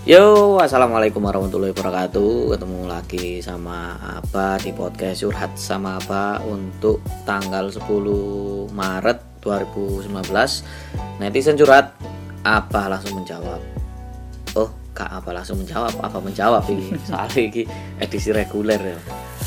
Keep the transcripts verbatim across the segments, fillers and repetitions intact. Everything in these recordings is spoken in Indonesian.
Yo, assalamualaikum warahmatullahi wabarakatuh. Ketemu lagi sama Aba di podcast Curhat sama Aba untuk tanggal sepuluh Maret dua ribu sembilan belas. Netizen curhat, Aba langsung menjawab. Oh, Kak Aba langsung menjawab, Aba menjawab ini. Soalnya ini edisi reguler ya.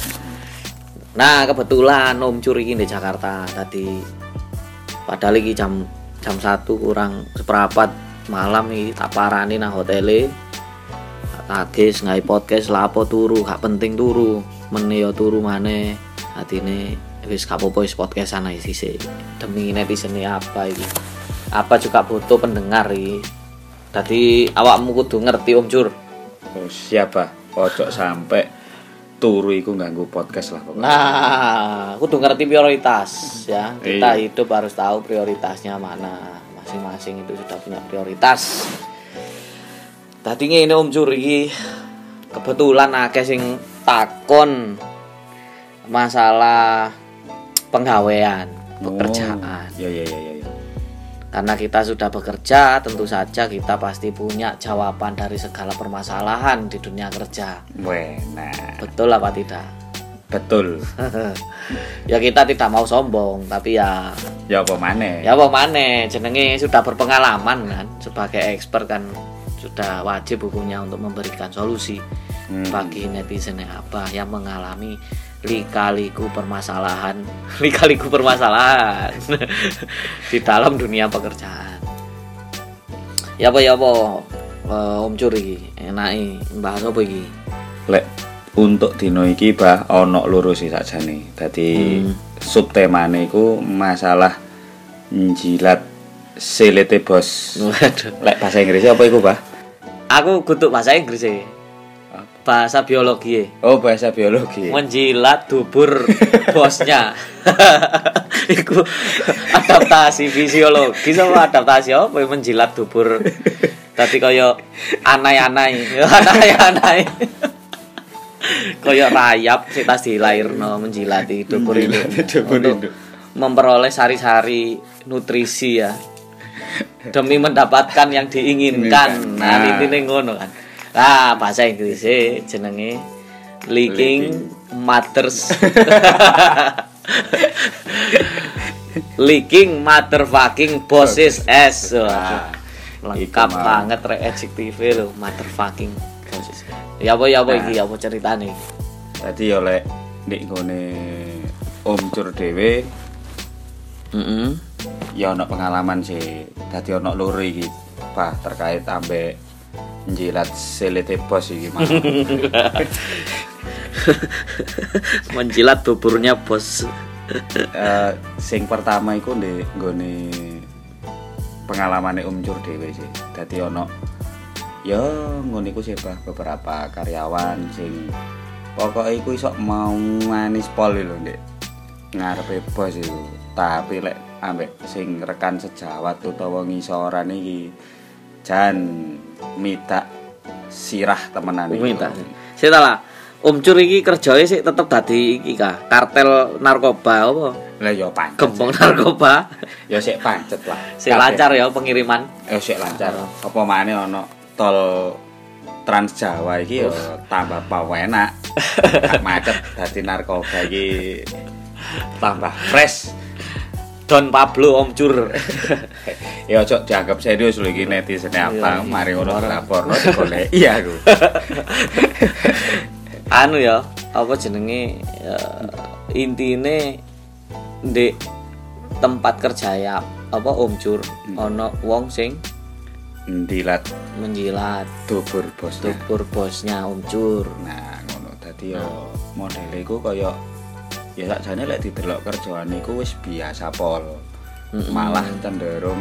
Nah, kebetulan Om Cur ini di Jakarta tadi. Padahal ini jam jam satu kurang seperempat malam ini tak parani nang hotele. Agis ngai podcast lapo turu gak penting turu meneo turu maneh atine wis gak apa-apa wis podcastan ae sisik demi netizen apa iki apa juga butuh pendengar iki dadi awakmu kudu ngerti Om Cur. Oh, siapa ojo sampai turu iku ganggu podcast lah pokoknya. Nah kudu ngerti prioritas ya kita Iyi. hidup harus tahu prioritasnya mana masing-masing itu sudah punya prioritas. Tadi ngene Om Cur iki kebetulan akeh sing takon masalah penggawean, pekerjaan. Oh, ya ya ya ya. Karena kita sudah bekerja, tentu saja kita pasti punya jawaban dari segala permasalahan di dunia kerja. Benar. Betul apa tidak? Betul. Ya kita tidak mau sombong, tapi ya Ya apa maneh? ya apa maneh jenenge sudah berpengalaman kan sebagai expert kan sudah wajib hukumnya untuk memberikan solusi hmm. bagi netizen apa yang mengalami lika-liku permasalahan lika-liku permasalahan di dalam dunia pekerjaan. Ya apa ya apa uh, Om Cur iki enake bahas apa iki? Lek untuk dino iki bah ana loro sih sakjane. Dadi hmm. subtemane iku masalah njilat selete bos. Waduh. Lek bahasa Inggrisnya apa iku, Bah? Aku kutuk bahasa Inggris e. Bahasa biologi e. Oh, bahasa biologi. Menjilat dubur bosnya. Iku adaptasi fisiologi sama adaptasi apa menjilat dubur. Tadi kaya anai-anai, anai-anai. Kaya rayap sik tas dilairno menjilati dubur itu. Untuk memperoleh sari-sari nutrisi ya. Demi mendapatkan yang diinginkan. Nah, nah. intine ngono kan. Nah, bahasa Inggris e jenenge Leaking Mothers. Leaking motherfucking bosses S. Wah, lengkap banget re adjektive lho, motherfucking bosses. Ya apa ya apa nah. Iki apa ceritane? Tadi oleh ndek ngene Om Cur dhewe. Heeh. Ya ono pengalaman sih. Dadi ono loro iki, Pak, terkait ambek njilat selete bos iki mah. Menjilat duburnya bos. uh, sing pertama iku ndek nggone pengalamane Om Cur dhewe sih. Dadi ono ya ngono iku sih, Pak, beberapa karyawan sing pokoke iku iso mau manis pol lho ndek ngarepe bos iku. Tapi lek ambek sing rekan sejawat utawa ngisoran iki jan minta sirah temenan iki. Minta. Sik ta lah. Om Cur iki kerjae sik tetep dadi iki ka, kartel narkoba apa? Lah ya pancet. Gembong narkoba. Ya sik pancet lah. Sik lancar ya pengiriman. Ya sik lancar. Apa maneh ana tol Trans Jawa iki ya tambah pawenak. Gak macet dadi narkoba iki tambah fresh. Don Pablo Om Cur. Ya ojo dianggap serius lho iki netizen apa mari ngono laporno digoleki iya aku. Anu ya, apa jenenge ya, intine ndek tempat kerja ya apa Om Cur hmm. ana wong sing njilat menjilat dubur bos dubur bosnya Om Cur. Nah, ngono dadi ya modele iku kaya ya sakjane lek didelok kerjaan iku wis biasa pol. Mm-hmm. Malah cenderung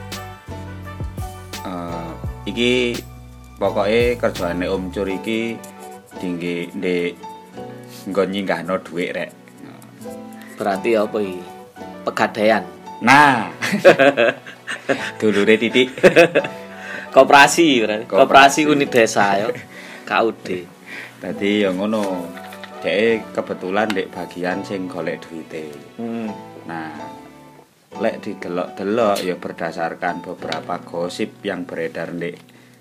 uh, iki pokoke kerjaane Om Cur iki tinggi ndek nggon nyinggahno dhuwit rek. Berarti apa iki? Pegadaian. Nah. Dulure titik. Koperasi berarti. Koperasi unit desa ya. K U D. Dadi ya ngono. Dek kebetulan ndek bagian sing golek duwite. Hmm. Nah, lek didelok-delok ya berdasarkan beberapa gosip yang beredar ndek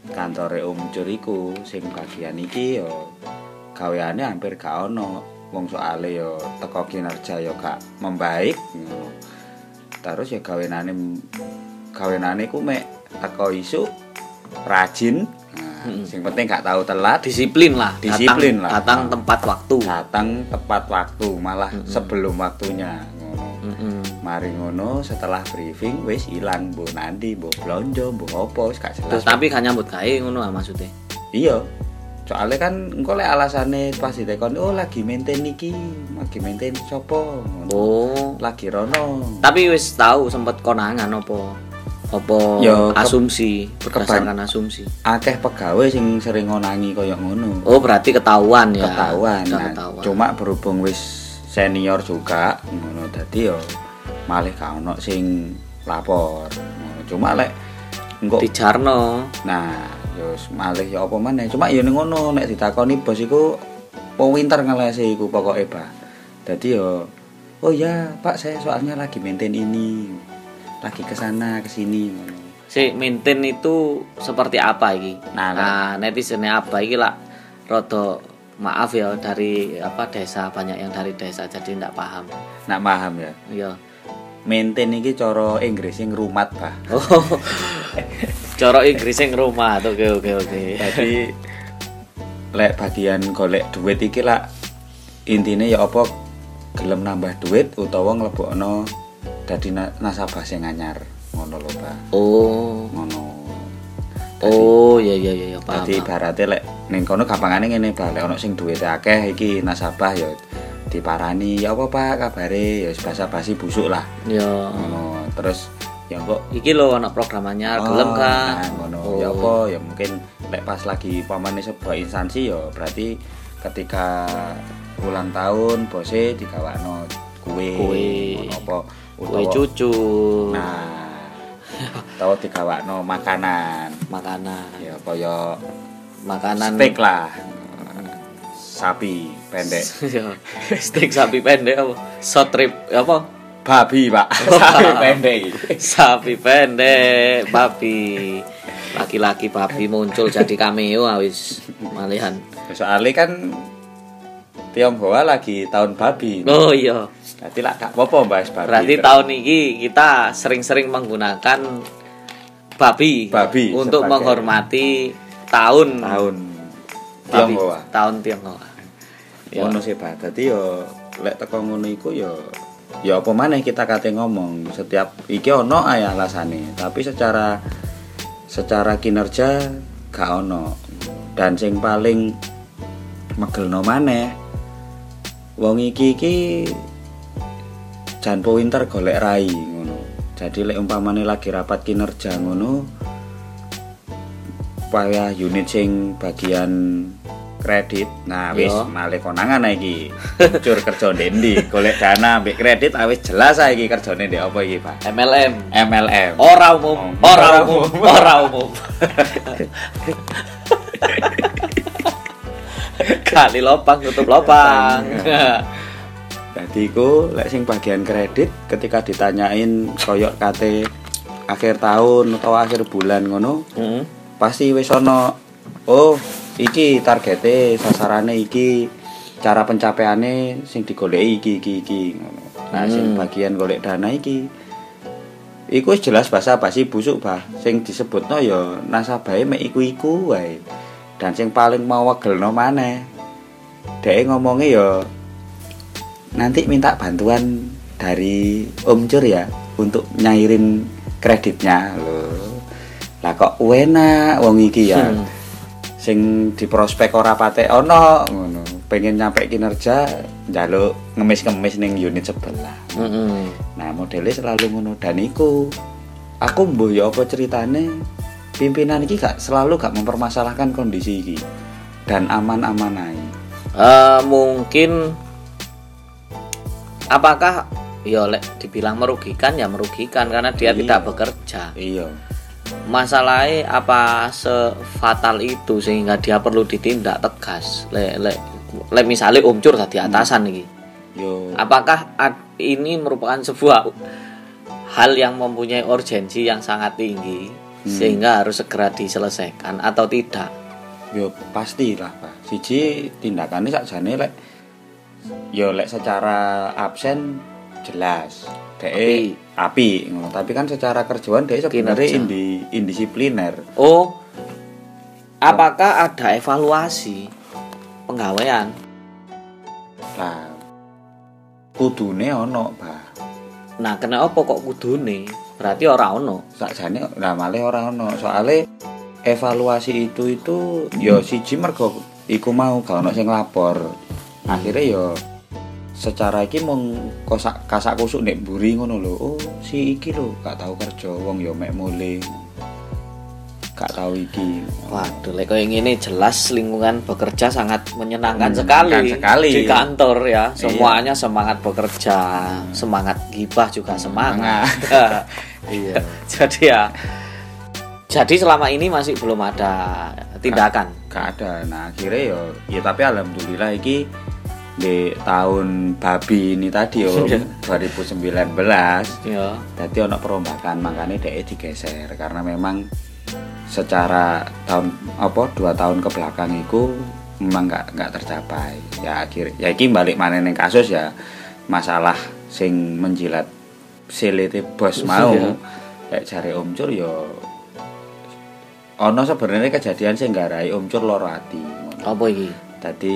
kantore Om Cur iku sing bagian iki yo gaweane hampir gak ono. Wong soale yo teko kinerja yo gak membaik ngono. Terus ya gawenane gawenane ku mek teko isu rajin. Nah, hmm. Sing penting gak tahu telat, disiplin lah. Disiplin datang, lah. Datang tepat waktu. Datang tepat waktu, malah hmm. sebelum waktunya ngono. Hmm. Mari ngono setelah briefing wis ilang mbok nanti mbok blonjo mbok opo wis gak jelas. Terus tapi gak nyambut gawe ngono ah maksudnya. Iya. Soalnya kan engko lek alasane pas ditekon oh lagi maintain iki, lagi maintain sopo ngono. Oh, lagi rono. Tapi wis tahu sempet konangan opo? Apa yo, asumsi berdasarkan asumsi. Akeh pegawai sing sering ngonangi koyo ngono. Oh, berarti ketahuan ya. Ketahuan. Nah, ketahuan. Cuma berhubung wis senior juga ngono dadi yo malih gak ono sing lapor. Ngono. Cuma lek engko dijarno. Nah, yo malih yo apa maneh. Cuma yo ning ngono nek ditakoni bos iku pinter ngelesi iku pokoke Pak. Dadi yo oh ya, Pak saya soalnya lagi maintain ini. Lagi ke sana ke sini. Si maintain itu seperti apa iki? Nah, nah netizen apa iki lah rada maaf ya dari apa desa banyak yang dari desa jadi ndak paham. Ndak paham ya? Iya. Maintain iki cara Inggris sing rumat, Pak. Oh. Cara Inggris sing rumat. Oke oke oke. Jadi lek bagian golek duit iki lah intine ya apa gelem nambah duit utawa nglebokno dadi nasabah sing anyar ngono lho Pak. Oh, ngono. Oh, iya iya iya paham. Dadi ibarate lek ning kono gampangane ngene Pak, lek ono sing duwite akeh iki nasabah ya diparani, ya apa Pak kabare, ya wis basa-basi busuk lah. Ya. Ngono. Terus ya kok iki lho ana program anyar gelem kan. Nah, ngono. Oh. Ya apa ya mungkin lek pas lagi pamane sebuah instansi ya berarti ketika ulang tahun bose digawakno kue, kue. apa kue cucu. Nah, tau digawakno makanan, makanan. Ya kaya makanan steak lah. Sapi pendek. Steak sapi pendek apa? Short rib apa? Babi, Pak. Sapi pendek. Sapi pendek, babi. Laki-laki babi muncul jadi cameo awis malihan. Soalnya kan Tionghoa lagi tahun babi. Oh iya. Berarti lah gak apa-apa bahas babi. Berarti terus tahun ini kita sering-sering menggunakan babi, babi untuk sebagai menghormati tahun tahun Tionghoa. Tahun Tionghoa. Ngono sih Pak. Dadi yo lek teko ngono iku yo ya apa maneh kita kate ngomong setiap iki ono ae alasane, tapi secara secara kinerja gak ono. Dan sing paling megelno maneh wong iki iki jan pinter golek rai ngono. Jadi lek umpamane lagi rapat kinerja ngono, payah unit sing bagian kredit. Nah, wis malih konangan iki. Muncul kerja ndendi, golek dana ambek kredit wis jelas iki kerjane ndek apa iki, Pak? M L M. M L M. Ora umum, ora umum, ora umum. Kali lopang tutup lopang. Dadi iku lek sing bagian kredit ketika ditanyain koyok kate akhir tahun atau akhir bulan ngono, heeh. Pasti wis ono oh, iki targete, sasarane iki, cara pencapaiane sing digoleki iki iki iki ngono. Nah, hmm. sing bagian golek dana iki iku wis jelas basa-basi busuk, Bah. Sing disebutno ya nasabahe mek iku-iku wae. Dan sing paling mau wegelno maneh dhek ngomongnya ya nanti minta bantuan dari Om Cur ya untuk nyairin kreditnya loh. Lah kok enak wong iki ya. Hmm. Sing diprospek ora patek ono ngono. Pengen nyampe kinerja njaluk ngemis-ngemis ning unit sebelah. Heeh. Nah, modelnya selalu ngono dan iku aku mbuh ya apa ceritane pimpinan iki gak selalu gak mempermasalahkan kondisi iki dan aman-aman ae. Uh, mungkin apakah ya lek dibilang merugikan ya merugikan karena dia iya. tidak bekerja. Iya. Masalahnya apa sefatal itu sehingga dia perlu ditindak tegas. Lek lek lek misalnya Om Cur tadi atasan iki. Yo. Apakah ini merupakan sebuah hal yang mempunyai urgensi yang sangat tinggi sehingga harus segera diselesaikan atau tidak? Yo pastilah Pak. Siji tindakannya sakjane lek yo lek secara absen jelas dhek api ngono, tapi kan secara kerjaan dhek sebenarnya indi indisipliner. Oh. Apakah ada evaluasi penggawean? Nah, kudune ono, Pak. Nah, kenapa kok kudune? Berarti ora ono. Sakjane lah malah ora ono. Soale evaluasi itu itu yo siji mergo iku mau gak ono sing lapor. Akhirnya yo secara iki mung kosak kasak kusuk nek mburi ngono lho. Oh, si iki lho gak tau kerja wong yo mek mule. Gak tahu iki. Waduh, lek koyo ngene jelas lingkungan bekerja sangat menyenangkan Hmm, sekali. sekali Di kantor ya, Iya. semuanya semangat bekerja, semangat gibah juga semangat. Iya. Jadi ya jadi selama ini masih belum ada tindakan. Gak ada. Nah, akhirnya yo ya tapi alhamdulillah iki di tahun babi ini tadi yo dua ribu sembilan belas Ya. dadi ono perombakan makanya dhek digeser karena memang secara tahun apa dua tahun ke belakang itu memang nggak nggak tercapai ya akhir ya iki balik mana ning kasus ya masalah sing menjilat silite bos mau kayak jare Om Cur yo ono sebenarnya kejadian sing nggarai Om Cur loro ati Apa iki? dadi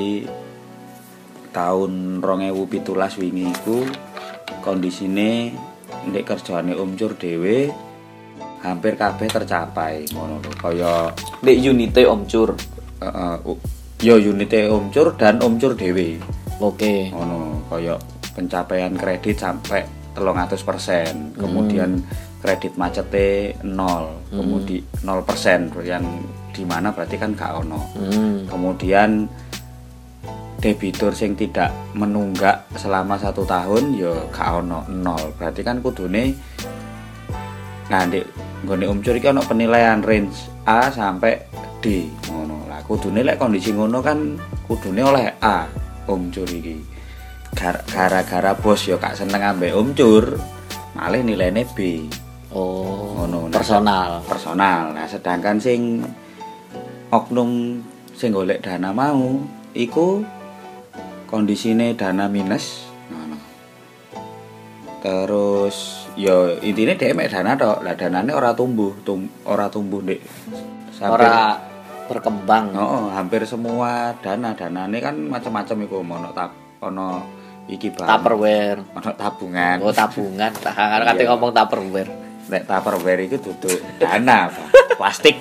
tahun dua ribu tujuh belas wingi iku kondisine ndek kerjaane Om Cur dhewe hampir kabeh tercapai ngono lho kaya Ndek unite Om Cur. heeh uh, yo unite Om Cur dan Om Cur dhewe Oke. ngono kaya pencapaian kredit sampai telung atus persen kemudian hmm. kredit macete nol hmm. kemudian nol persen yang dimana berarti kan gak ono hmm. kemudian debitur sing tidak menunggak selama satu tahun ya gak ono nol berarti kan kudune nah ndek nggone Om Cur iki ono penilaian range A sampai D ngono lah kudune lek kondisi ngono kan kudune oleh A Om Cur iki gara-gara bos ya gak seneng ambek Om Cur malah nilainya B. Oh ngono personal personal nah sedangkan sing oknum sing golek dana mau iku kondisine dana minus ngono. Terus ya intine dhek mek dana tok. Lah danane ora tumbuh, tum, ora tumbuh Dik. ora berkembang. Oh, hampir semua dana danane kan macam-macam iku ono tap ono iki bahan. Tupperware. Ono tabungan. Oh, tabungan. Nah, kate ngomong Tupperware. Nek Tupperware iku duduk dana, Pak. Plastik.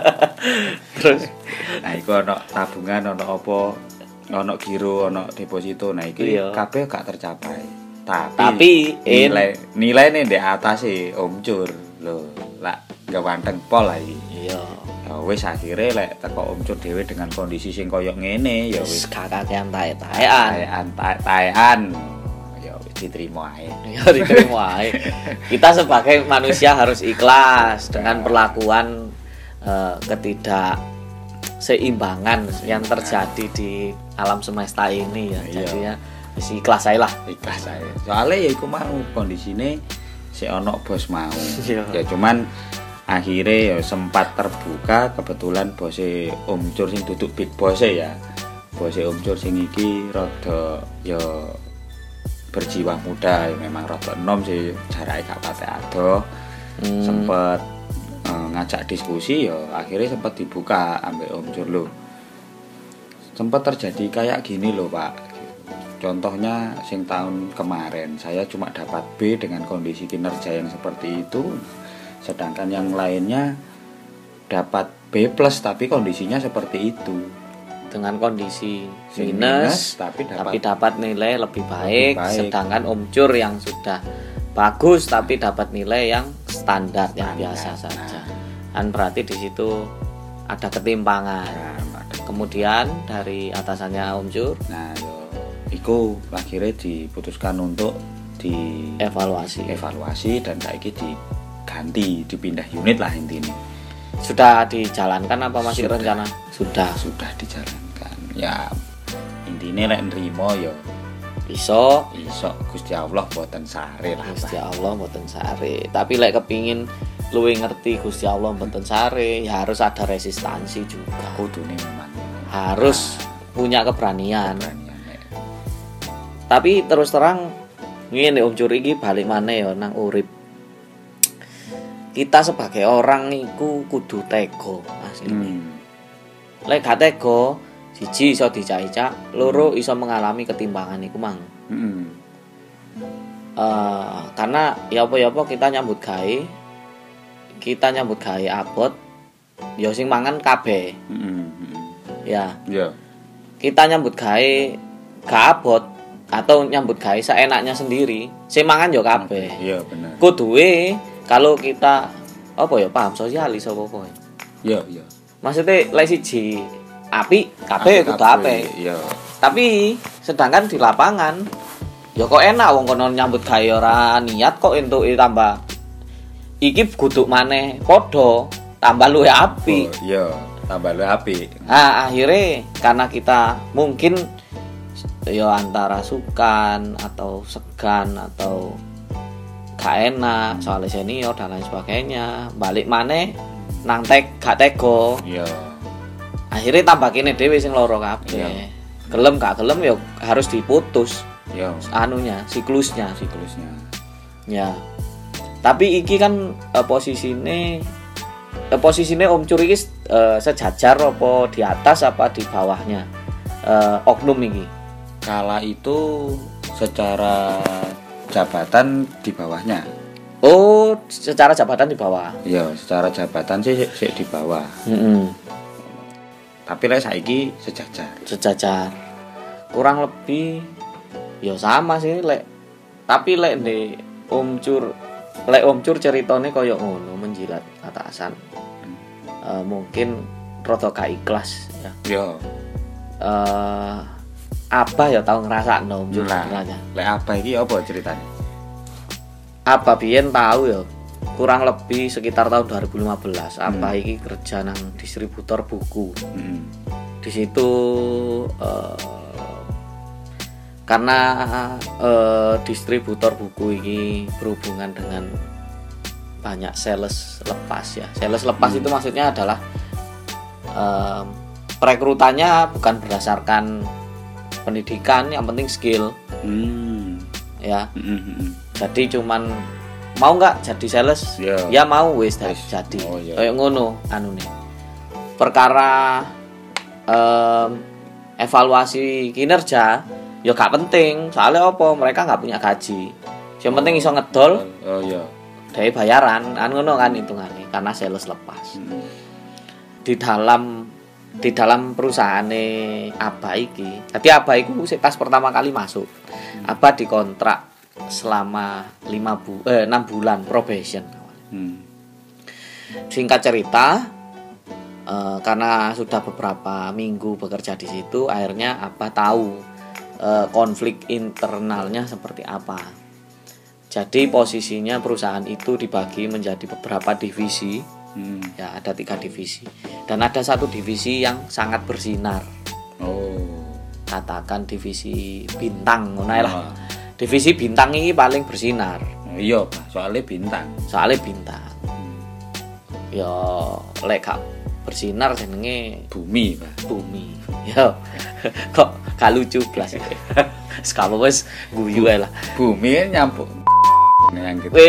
Terus nah iku ono tabungan ono apa ono giro ono deposito nah iki iya. kabeh gak tercapai tapi, Tapi nilai nilai nih di atas sih Om Cur lho lah gak wanteng pol lagi iya ya wis akhirnya lek teko Om Cur dhewe dengan kondisi sing koyo ngene ya wis kakakean tae-taean taean taean ya wis diterima ae ya diterima ae. Kita sebagai manusia harus ikhlas dengan perlakuan uh, ketidak seimbangan yang terjadi di alam semesta ini ya. Iya. Jadi ya wis ikhlas ae lah. ikhlas ae soalnya ya iku mau kondisine si ono bos mau Iya. ya cuman akhirnya ya sempat terbuka kebetulan bose Om Cur sing duduk big boss ya bose Om Cur sing iki rada ya berjiwa muda ya memang rada enom sih jarake gak pate adoh hmm. sempet uh, ngajak diskusi ya akhirnya sempat dibuka ambek Om Cur lho sempat terjadi kayak gini loh Pak. Contohnya sing tahun kemarin saya cuma dapat B dengan kondisi kinerja yang seperti itu sedangkan yang lainnya dapat B plus tapi kondisinya seperti itu Dengan kondisi Sing minus, minus tapi dapat, tapi dapat nilai lebih baik, lebih baik. sedangkan Om Cur yang sudah bagus tapi dapat nilai yang standar yang Standar. biasa saja. Kan berarti di situ ada ketimpangan. Nah, ada- Kemudian dari atasannya Om Cur nah yo iku akhirnya diputuskan untuk evaluasi. dievaluasi dan saiki diganti dipindah unit lah intinya Sudah dijalankan apa masih Sudah. rencana? Sudah. sudah dijalankan ya intinya lek nrimo yo Iso iso Gusti Allah boten sare lah Gusti Allah mboten sare. Tapi lek kepingin luwih ngerti Gusti Allah mboten sare, ya harus ada resistansi juga. Kudune memang Harus punya keberanian. keberanian. nek. Tapi terus terang ngene Om Cur iki balik maneh ya nang urip. Kita sebagai orang iku kudu tega asline. Hmm. Lek gak tega, siji iso dicak-cak, loro iso mengalami ketimpangan iku mang. Heeh. Eh, karena ya apa-apa kita nyambut gawe, kita nyambut gawe abot, ya sing mangan kabeh. Heeh. Ya, Ya. kita nyambut gawe gak abot atau nyambut gawe seenaknya sendiri, sing mangan ya kabeh. Iya bener. Kuduwe kalau kita apa ya paham sosialis apa apa. Iya, iya. Maksudnya lek siji apik kabeh kudu apik. Iya. Tapi sedangkan di lapangan ya kok enak wong kono nyambut gawe ora niat kok entuke tambah iki guduk maneh padha tambah luwih apik. Oh, iya, tambah lu apik. Nah, akhirnya karena kita mungkin ya antara sukan atau segan atau gak enak soalnya senior dan lain sebagainya, balik maneh nang tek gak tega. Iya. Akhirnya tambah kene dhewe sing loro kabeh. Iya. Gelem gak gelem ya harus diputus Iya. anunya, siklusnya. Siklusnya. Ya. Tapi iki kan eh, posisine eh, posisine Om Cur iki eh, sejajar apa di atas apa di bawahnya eh, oknum iki. Kala itu secara jabatan di bawahnya. Oh, secara jabatan di bawah. Iya, secara jabatan sih sik sik di bawah. Mm-mm. Tapi lek saiki sejajar. Sejajar. Kurang lebih ya sama sih lek. Tapi lek ndek Om Cur, lek Om Cur ceritane kaya ngono menjilat atasan. Eh, mungkin rada gak ikhlas ya. Iya. Eh apa ya tau ngrasakno Om Cur Lah, sebenarnya. lek apa iki apa ceritanya? Apa biyen tahu ya kurang lebih sekitar tahun dua ribu lima belas apa Hmm. iki kerja nang distributor buku. Heeh. Di situ eh, karena eh, distributor buku ini berhubungan dengan banyak sales lepas ya. Sales lepas Hmm. itu maksudnya adalah eh, perekrutannya bukan berdasarkan pendidikan, yang penting skill Hmm. ya. Heeh. Jadi cuman mau nggak jadi sales? Ya. Ya mau wis dah Wis. jadi. Oh, iya. Kayak ngono anune. Perkara em, evaluasi kinerja ya gak penting, soalnya apa? Mereka nggak punya gaji. Yang penting iso ngedol Oh iya. dari bayaran, kan ngono kan hitungannya karena sales lepas. Heeh. Di dalam di dalam perusahaan Aba iki. Jadi Aba iku sik pas pertama kali masuk. Aba dikontrak selama lima bu eh, enam bulan probation. Hmm. Singkat cerita, eh, karena sudah beberapa minggu bekerja di situ, akhirnya Aba tahu eh, konflik internalnya seperti apa. Jadi posisinya perusahaan itu dibagi menjadi beberapa divisi. Hmm. Ya, ada tiga divisi dan ada satu divisi yang sangat bersinar, Oh. katakan divisi bintang ngono ae lah. Wah. Divisi bintang ini paling bersinar Oh, iya, Pak. Soalnya bintang. soalnya bintang. Ya lek gak bersinar jenenge Bumi, Pak. bumi. Ya kok gak lucu blas. Sekarang wis guyu ae lah. Bumi kan nyampuk yang gitu.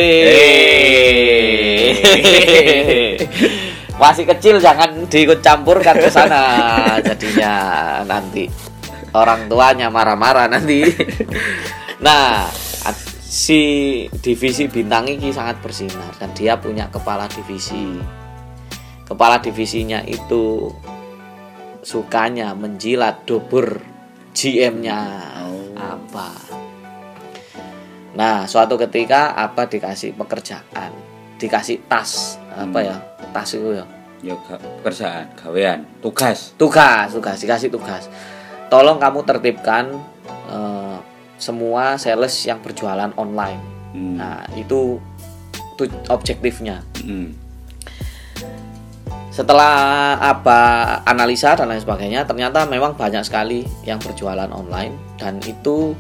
Weh. Masih kecil jangan diikut campurkan ke sana jadinya nanti orang tuanya marah-marah nanti. Nah, si divisi bintang ini sangat bersinar dan dia punya kepala divisi. Kepala divisinya itu sukanya menjilat dobur G M-nya Oh. apa. Nah, suatu ketika apa dikasih pekerjaan, dikasih tas, apa ya? Tas itu ya. Ya ga- pekerjaan, gawean, tugas. Tugas, tugas, dikasih tugas. Tolong kamu tertibkan eh, semua sales yang berjualan online. Hmm. Nah, itu itu objektifnya. Hmm. Setelah apa analisa dan lain sebagainya, ternyata memang banyak sekali yang berjualan online dan itu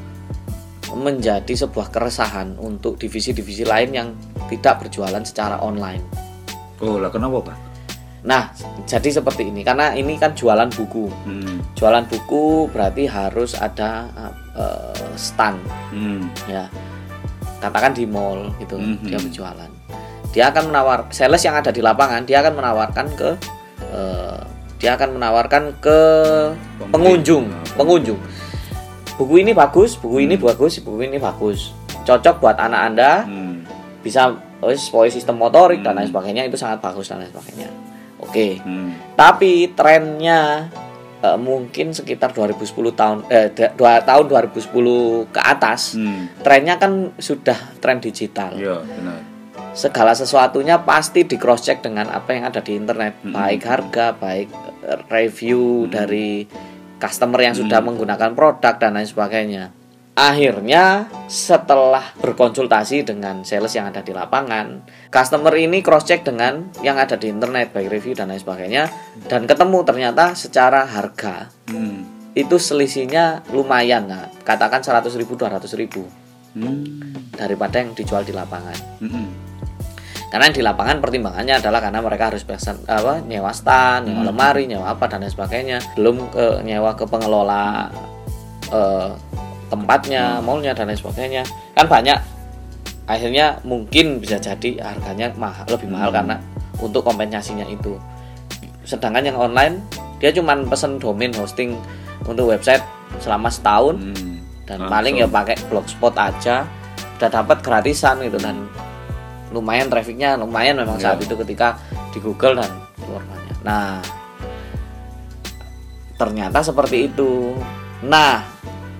menjadi sebuah keresahan untuk divisi-divisi lain yang tidak berjualan secara online. Oh, lah kenapa, Pak? Nah, jadi seperti ini karena ini kan jualan buku. Hmm. Jualan buku berarti harus ada uh, stand. Hmm. Ya. Katakan di mall gitu, Mm-hmm. dia berjualan. Dia akan menawar sales yang ada di lapangan, dia akan menawarkan ke uh, dia akan menawarkan ke Pembeli. pengunjung, Nah, pengunjung. Buku ini bagus, buku ini Hmm. bagus, buku ini bagus. Cocok buat anak Anda. Hmm. Bisa oh, sesuai sistem motorik dan Hmm. lain sebagainya, itu sangat bagus dan lain sebagainya. Oke. Hmm. Tapi trennya Uh, mungkin sekitar dua ribu sepuluh tahun eh dua, tahun dua ribu sepuluh ke atas. Hmm. Trennya kan sudah tren digital. Iya, benar. Segala sesuatunya pasti di cross check dengan apa yang ada di internet, Hmm. baik harga, baik uh, review Hmm. dari customer yang sudah Hmm. menggunakan produk dan lain sebagainya. Akhirnya setelah berkonsultasi dengan sales yang ada di lapangan, customer ini cross check dengan yang ada di internet, baik review dan lain sebagainya, dan ketemu ternyata secara harga Hmm. itu selisihnya lumayan, nah, katakan seratus ribu dua ratus ribu Hmm. daripada yang dijual di lapangan. Hmm. Karena yang di lapangan pertimbangannya adalah karena mereka harus pesan apa, nyewa stand, nyewa Hmm. lemari, nyewa apa dan lain sebagainya, belum ke nyewa ke pengelola eh, tempatnya, mallnya dan lain sebagainya. Kan banyak. Akhirnya mungkin bisa jadi harganya mahal, lebih mahal Hmm. karena untuk kompensasinya itu. Sedangkan yang online dia cuma pesen domain hosting untuk website selama setahun Hmm. dan Langsung. paling ya pakai blogspot aja udah dapat gratisan gitu, dan lumayan trafficnya lumayan memang saat Ya. itu ketika di Google dan keluar banyak. Nah, ternyata seperti itu. Nah,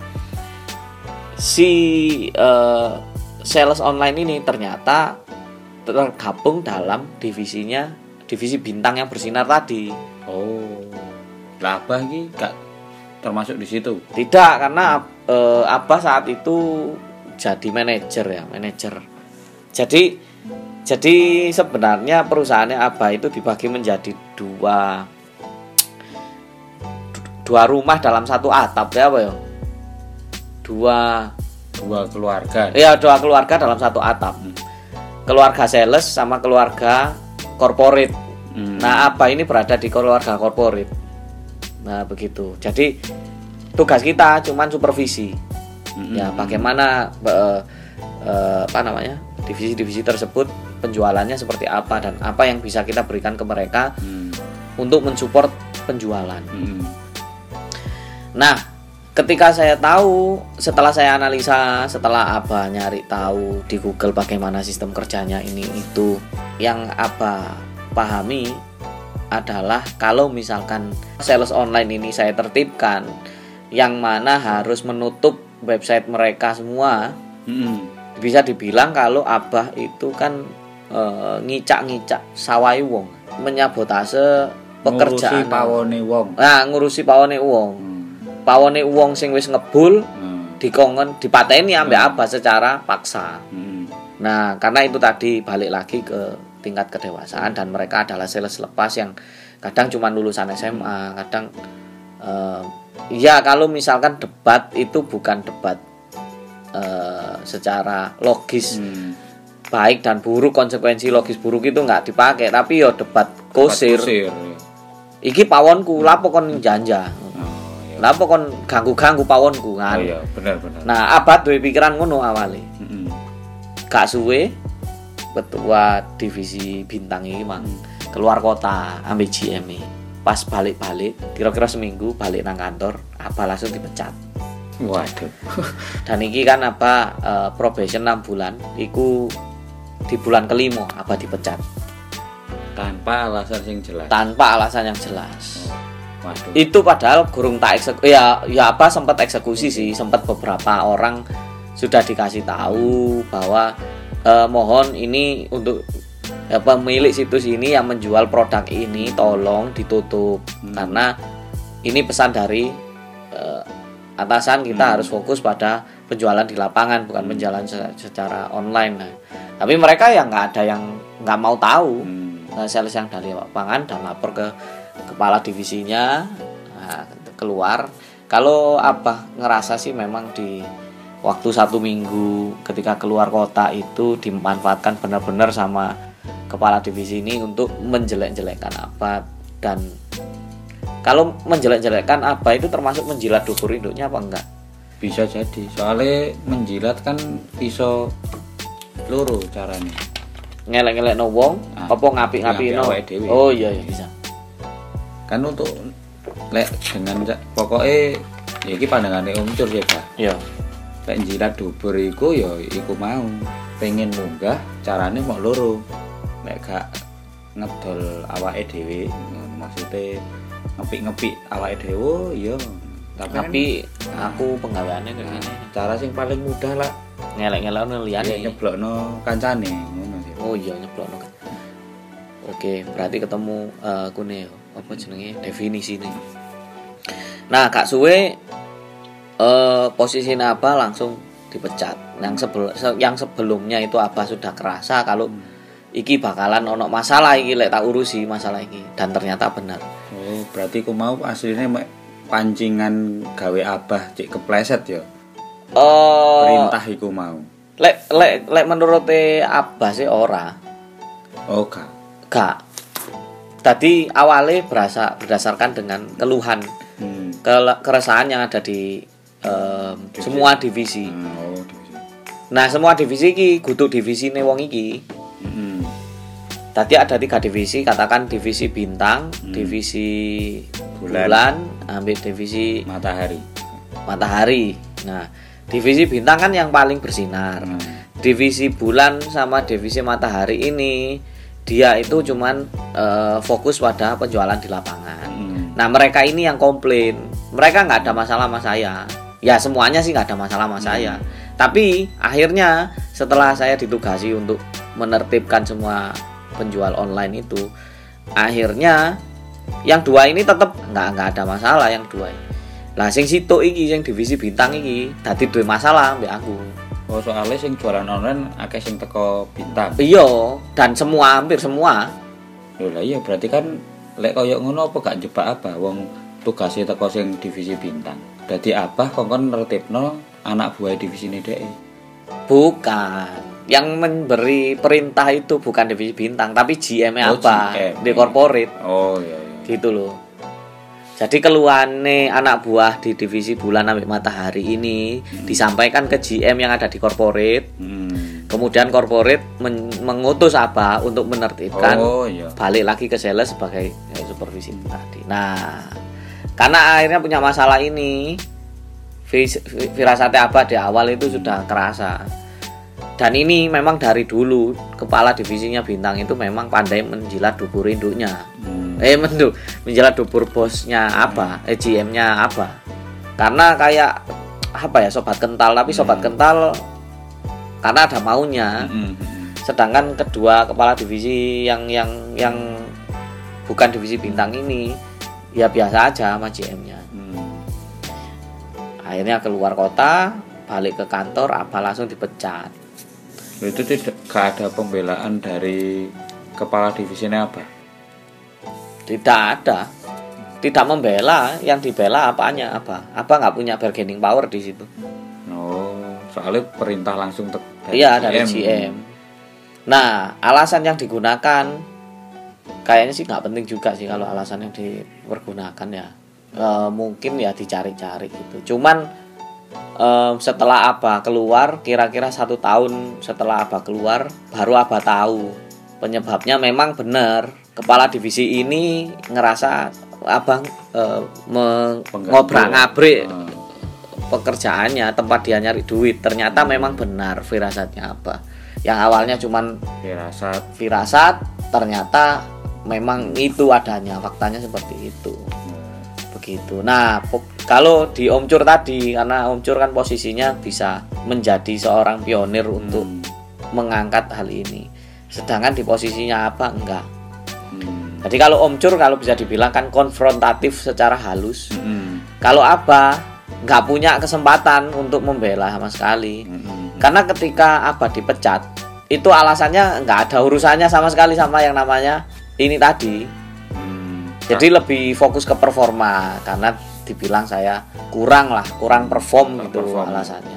si uh, sales online ini ternyata tergabung dalam divisinya divisi bintang yang bersinar tadi. Oh. Lah Abah iki gak termasuk di situ. Tidak, karena uh, Abah saat itu jadi manajer ya, manajer. Jadi jadi sebenarnya perusahaannya Abah itu dibagi menjadi dua dua rumah dalam satu atap ya, apa ya? Dua Dua keluarga. ya dua keluarga dalam satu atap. Keluarga sales sama keluarga corporate. Hmm. Nah, Abah ini berada di keluarga corporate. Nah, begitu. Jadi tugas kita cuman supervisi. Hmm. Ya, bagaimana eh, eh, apa namanya? divisi-divisi tersebut penjualannya seperti apa dan apa yang bisa kita berikan ke mereka Hmm. untuk mensupport penjualan. Hmm. Nah, ketika saya tahu, setelah saya analisa, setelah Abah nyari tahu di Google bagaimana sistem kerjanya ini itu, yang Abah pahami adalah kalau misalkan sales online ini saya tertibkan, yang mana harus menutup website mereka semua, Hmm. bisa dibilang kalau Abah itu kan e, ngicak-ngicak sawai wong, menyabotase pekerjaan. Ngurusi pawone wong. Nah, ngurusi pawone wong. Hmm. Pawone wong sing wis ngebul Hmm. dikongen dipateni ambek Abah secara paksa. Hmm. Nah, karena itu tadi balik lagi ke tingkat kedewasaan dan mereka adalah sales lepas yang kadang cuma lulusan S M A, kadang eh, ya kalau misalkan debat itu bukan debat eh, secara logis Hmm. baik dan buruk, konsekuensi logis buruk itu nggak dipakai, tapi yo debat kusir. Kusir. Iki pawonku, lapo kon janja. Oh, iya. Lapo kon ganggu-ganggu pawonku Oh kan. iya, benar-benar. Nah, Abah duwe pikiran ngono awale. Hmm. Gak suwe ketua divisi bintang ini mang keluar kota ambil G M E. Pas balik-balik, kira-kira seminggu balik nang kantor, Abah langsung dipecat. Waduh. Dan iki kan apa eh, probation enam bulan, iku di bulan kelima Abah dipecat Tanpa alasan yang jelas. tanpa alasan yang jelas. Waduh. Itu padahal gurung tak eksekusi, ya ya apa sempat eksekusi sih, sempat beberapa orang sudah dikasih tahu bahwa eh, mohon ini untuk ya, pemilik situs ini yang menjual produk ini tolong ditutup. Hmm. Karena ini pesan dari eh, atasan, kita Hmm. harus fokus pada penjualan di lapangan, bukan penjualan se- secara online. Nah, tapi mereka yang nggak ada yang nggak mau tahu. Hmm. Nah, sales yang dari lapangan dan lapor ke kepala divisinya. Nah, keluar. Kalau Abah ngerasa sih memang di waktu satu minggu ketika keluar kota itu dimanfaatkan benar-benar sama kepala divisi ini untuk menjelek-jelekkan Abah. Dan kalau menjelek-jelekkan Abah itu termasuk menjilat dubur induknya apa enggak? Bisa jadi, soalnya menjilat kan iso loro caranya. Ngelek-ngelek no wong, Ah, apa ngapi-ngapi no? awake dhewe. Oh iya iya bisa. Kan untuk lek dengan pokoknya ya iki pandangane Om Cur ya, Pak. Iya. Lek jilat dubur iku ya iku mau pengen munggah carane mau loro. Lek gak ngedol awake dhewe, maksudnya ngepik-ngepik awake dhewe ya. Tapi, Tapi aku penggaweane kayak nah, gini. cara sing paling mudah lah Ngelek-ngelek liyane. ya nyeblokno kancane ngono sih. Oh iya nyeblokno kan. Oke, berarti ketemu uh, kune apa jenenge definisi nih. Nah, Kak Suwe uh, posisinya apa langsung dipecat. Yang sebelum yang sebelumnya itu apa sudah kerasa kalau iki bakalan ono masalah iki lek tak urusi masalah iki dan ternyata benar. Oh, berarti ku mau aslinya pancingan gawe Abah cek kepleset ya. Uh, Perintah iku mau. Lek lek lek menurut Abah sih ora. Oh, gak. Gak. Tadi awalnya berasa berdasarkan dengan keluhan, Hmm. ke- keresahan yang ada di um, Divisi. semua divisi. Hmm, oh, divisi. Nah, semua divisi iki kudu divisi ne wong iki. Hmm. Tadi ada tiga divisi, katakan divisi bintang, Hmm. divisi Bulan. bulan, ambil divisi Matahari. matahari. Nah, divisi bintang kan yang paling bersinar. Hmm. Divisi bulan sama divisi matahari ini dia itu cuman uh, fokus pada penjualan di lapangan. Hmm. Nah, mereka ini yang komplain. Mereka nggak ada masalah sama saya. Ya semuanya sih nggak ada masalah sama saya. Tapi akhirnya setelah saya ditugasi untuk menertibkan semua penjual online itu, akhirnya yang dua ini tetap nggak nggak ada masalah yang dua ini. Lah sing situ iki yang divisi bintang iki dadi duwe masalah mbek aku. Oh, soalnya sing jualan online akeh sing teko bintang. Iya, dan semua hampir semua. Lho lah iya berarti kan lek koyo ngono apa gak jebak apa wong tugase teko sing divisi bintang. Dadi Abah kongkon nertibno anak buah divisi ini dhek. Bukan. Yang memberi perintah itu bukan divisi bintang, tapi G M-nya Oh, apa? G M. Di corporate. Oh iya iya. Gitu loh. Jadi keluhannya anak buah di divisi bulan sampai matahari ini Hmm. disampaikan ke G M yang ada di corporate. Hmm. Kemudian corporate men- mengutus apa untuk menertibkan, Oh iya. balik lagi ke sales sebagai ya, supervisi tadi. Nah, karena akhirnya punya masalah ini, vis- firasatnya apa di awal itu sudah kerasa. Dan ini memang dari dulu kepala divisinya bintang itu memang pandai menjilat dubur induknya. Hmm. Eh mendu, menjilat dubur bosnya apa, eh G M-nya apa. Karena kayak apa ya sobat kental, tapi sobat Hmm. kental karena ada maunya. Hmm, hmm. Sedangkan kedua kepala divisi yang yang yang bukan divisi bintang ini ya biasa aja sama G M-nya. Hmm. Akhirnya keluar kota, balik ke kantor, apa langsung dipecat. Loh, itu tidak gak ada pembelaan dari kepala divisinya apa? Tidak ada, tidak membela, yang dibela apanya apa? Apa nggak punya bargaining power di situ? Oh, soalnya perintah langsung te- Iya dari G M. Nah, alasan yang digunakan kayaknya sih nggak penting juga sih kalau alasan yang dipergunakan ya. E, mungkin ya dicari-cari gitu. Cuman e, setelah Abah keluar, kira-kira satu tahun setelah Abah keluar, baru Abah tahu penyebabnya memang benar. Kepala divisi ini ngerasa Abang e, ngobrak-ngabrik Hmm. pekerjaannya, tempat dia nyari duit. Ternyata memang benar firasatnya apa. Yang awalnya cuman Firasat. firasat, ternyata memang itu adanya, faktanya seperti itu. Begitu. Nah, po- kalau di Om Cur tadi, karena Om Cur kan posisinya bisa menjadi seorang pionir untuk Hmm. mengangkat hal ini. Sedangkan di posisinya apa enggak. Hmm. Jadi kalau Om Cur kalau bisa dibilang kan konfrontatif secara halus. Hmm. Kalau Abah nggak punya kesempatan untuk membela sama sekali. Hmm. Karena ketika Abah dipecat, itu alasannya nggak ada urusannya sama sekali sama yang namanya ini tadi. Hmm. Jadi lebih fokus ke performa karena dibilang saya kurang lah, kurang perform gitu Perform. alasannya.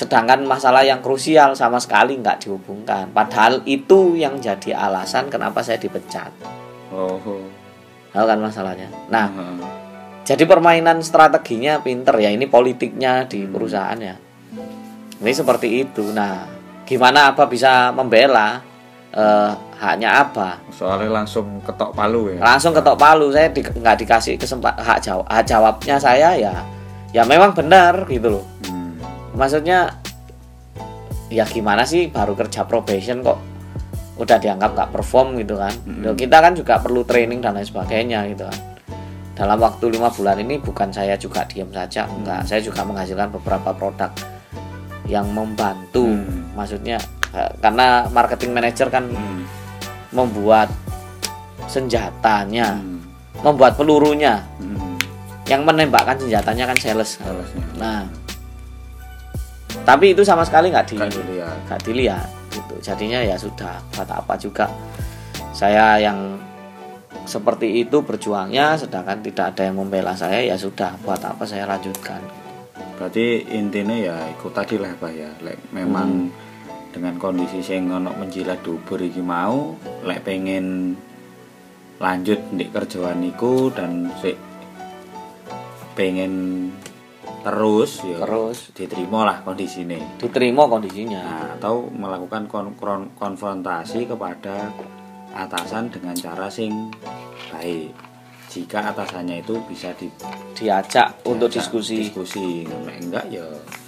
Sedangkan masalah yang krusial sama sekali nggak dihubungkan. Padahal itu yang jadi alasan kenapa saya dipecat. Oh. Tahu kan masalahnya. Nah, Hmm. jadi permainan strateginya pinter ya. Ini politiknya di perusahaan ya. Ini seperti itu. Nah, gimana Abah bisa membela eh, haknya Abah? Soalnya langsung ketok palu ya. Langsung ketok palu. Saya di, nggak dikasih kesempatan hak jawab. Hak jawabnya saya ya, ya memang benar gitu loh. Hmm. Maksudnya ya gimana sih baru kerja probation kok udah dianggap nggak perform gitu kan. Mm-hmm. Kita kan juga perlu training dan lain sebagainya gitu kan. Dalam waktu lima bulan ini bukan saya juga diam saja, enggak. Saya juga menghasilkan beberapa produk yang membantu. Hmm. Maksudnya karena marketing manager kan Hmm. membuat senjatanya, Hmm. membuat pelurunya. Hmm. Yang menembakkan senjatanya kan sales. Salesnya. Nah, tapi itu sama sekali nggak di, Kan dilihat. nggak dilihat gitu. Jadinya ya sudah, buat apa juga saya yang seperti itu berjuangnya, sedangkan tidak ada yang membela saya, ya sudah, buat apa saya lanjutkan. Berarti intinya ya ikut tadi lah Pak ya. Lek memang Hmm. dengan kondisi sing ono menjilat dubur iki mau, lek pengen lanjut ndek kerjaan iku dan sik pengen terus ya Terus diterima lah kondisinya. diterima kondisinya. Nah, atau melakukan kon- kon- konfrontasi kepada atasan dengan cara sing baik. Jika atasannya itu bisa di Diajak untuk diajak diskusi. diskusi, nek enggak ya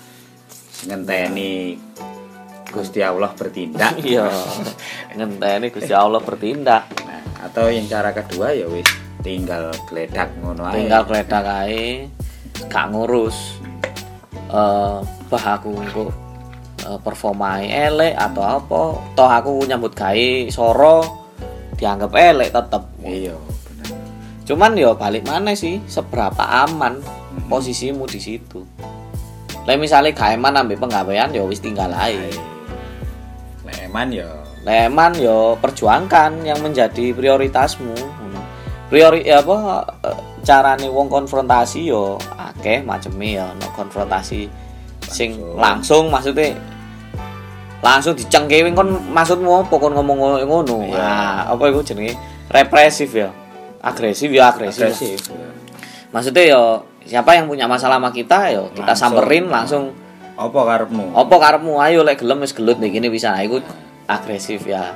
ngenteni Gusti Allah bertindak. Iya. Ngenteni Gusti Allah bertindak. Nah, atau yang cara kedua ya wis tinggal geledak ngono ae. Tinggal geledak ae, gak ngurus eh bah aku kok eh, performai elek atau apa. Toh aku nyambut gawe soro dianggap elek tetep. Iya, bener. Cuman ya balik mana sih, seberapa aman posisimu di situ. Lah misalnya gak eman ambek penggawean ya wis tinggal ae. Lek eman ya Leman yo perjuangkan yang menjadi prioritasmu. Priori ya apa eh, carane wong konfrontasi yo akeh maceme ya no konfrontasi sing langsung, maksudnya langsung dicengkewe kon maksudmu apa kon ngomong ngono. Iya. Nah, apa iku jenenge represif ya. Agresif ya agresif. agresif. Ya. Maksudnya yo siapa yang punya masalah sama kita yo kita Langsung. samperin langsung. Apa karepmu? Apa karepmu? Ayo lek gelem wis gelut nih gini bisa. Nah, iku agresif ya.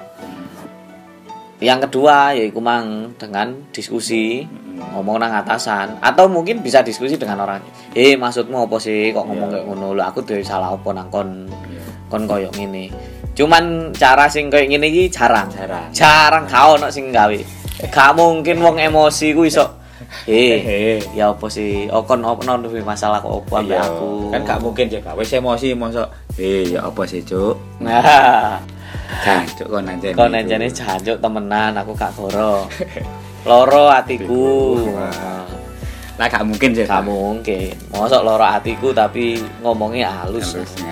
Yang kedua yaitu mang dengan diskusi, ngomong nang atasan, atau mungkin bisa diskusi dengan orang. Eh maksudmu apa sih kok ngomong kayak ngono? Lho aku dhewe salah apa nang kon Iya. kon koyo ngene. Cuman cara sing koyo ngene iki jarang. Jarang. Jarang gak ono sing gawe. Gak mungkin wong emosi ku iso eh Eh, ya apa sih? Oh kon ono duwe masalah kok opo ambek iya. aku. Kan gak mungkin ya, wis emosi mosok. Eh, ya apa sih, Cuk? Nah, Jancuk kon anjene. kon anjane jancuk temenan, aku gak goro. Loro atiku. Lah gak mungkin sih. Gak mungkin. Mosok loro atiku tapi ngomongnya halus.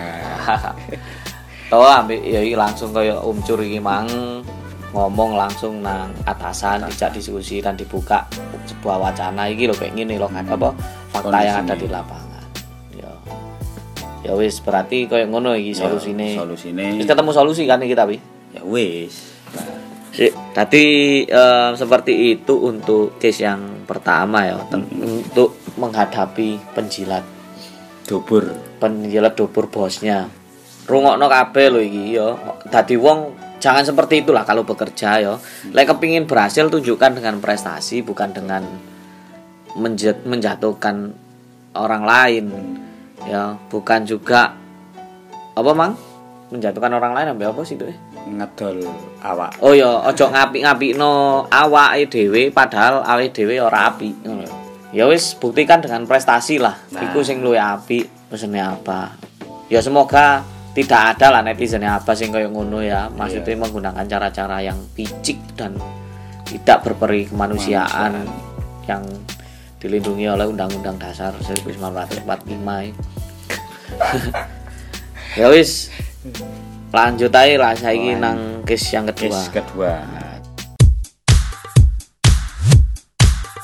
Toh ambek ya iki langsung kaya umcur iki mang ngomong langsung nang atasan, dijak diskusi dan dibuka sebuah wacana iki lho kayak ngene lho kan apa fakta yang ada di lapangan. Ya. Ya wis berarti kaya ngono iki solusine. Solusine. Wis ketemu solusi kan iki tapi. Ya wis. Sik, tadi eh, seperti itu untuk case yang pertama ya, ten- untuk menghadapi penjilat Dubur. penjilat dubur bosnya. Rungokno kabeh lho iki ya. Dadi wong jangan seperti itulah kalau bekerja ya. Lek kepingin berhasil tunjukkan dengan prestasi, bukan dengan menjat- menjatuhkan orang lain. Ya, bukan juga apa mang? Menjatuhkan orang lain ambil apa sih itu? eh? Ngedol awak. Oh ya, ojo ngapik-ngapikno awake dhewe padahal awake dhewe ora apik ngono. Ya wis buktikan dengan prestasi lah. Nah. Iku sing luwih apik, pesene apa. Ya semoga tidak ada lah netizen apa sing koyo ngono ya. Maksudnya Iya. menggunakan cara-cara yang picik dan tidak berperi kemanusiaan yang dilindungi oleh Undang-Undang Dasar seribu sembilan ratus empat puluh lima. Ya wis. Lanjut aja lah saiki nang case yang kedua. Case kedua.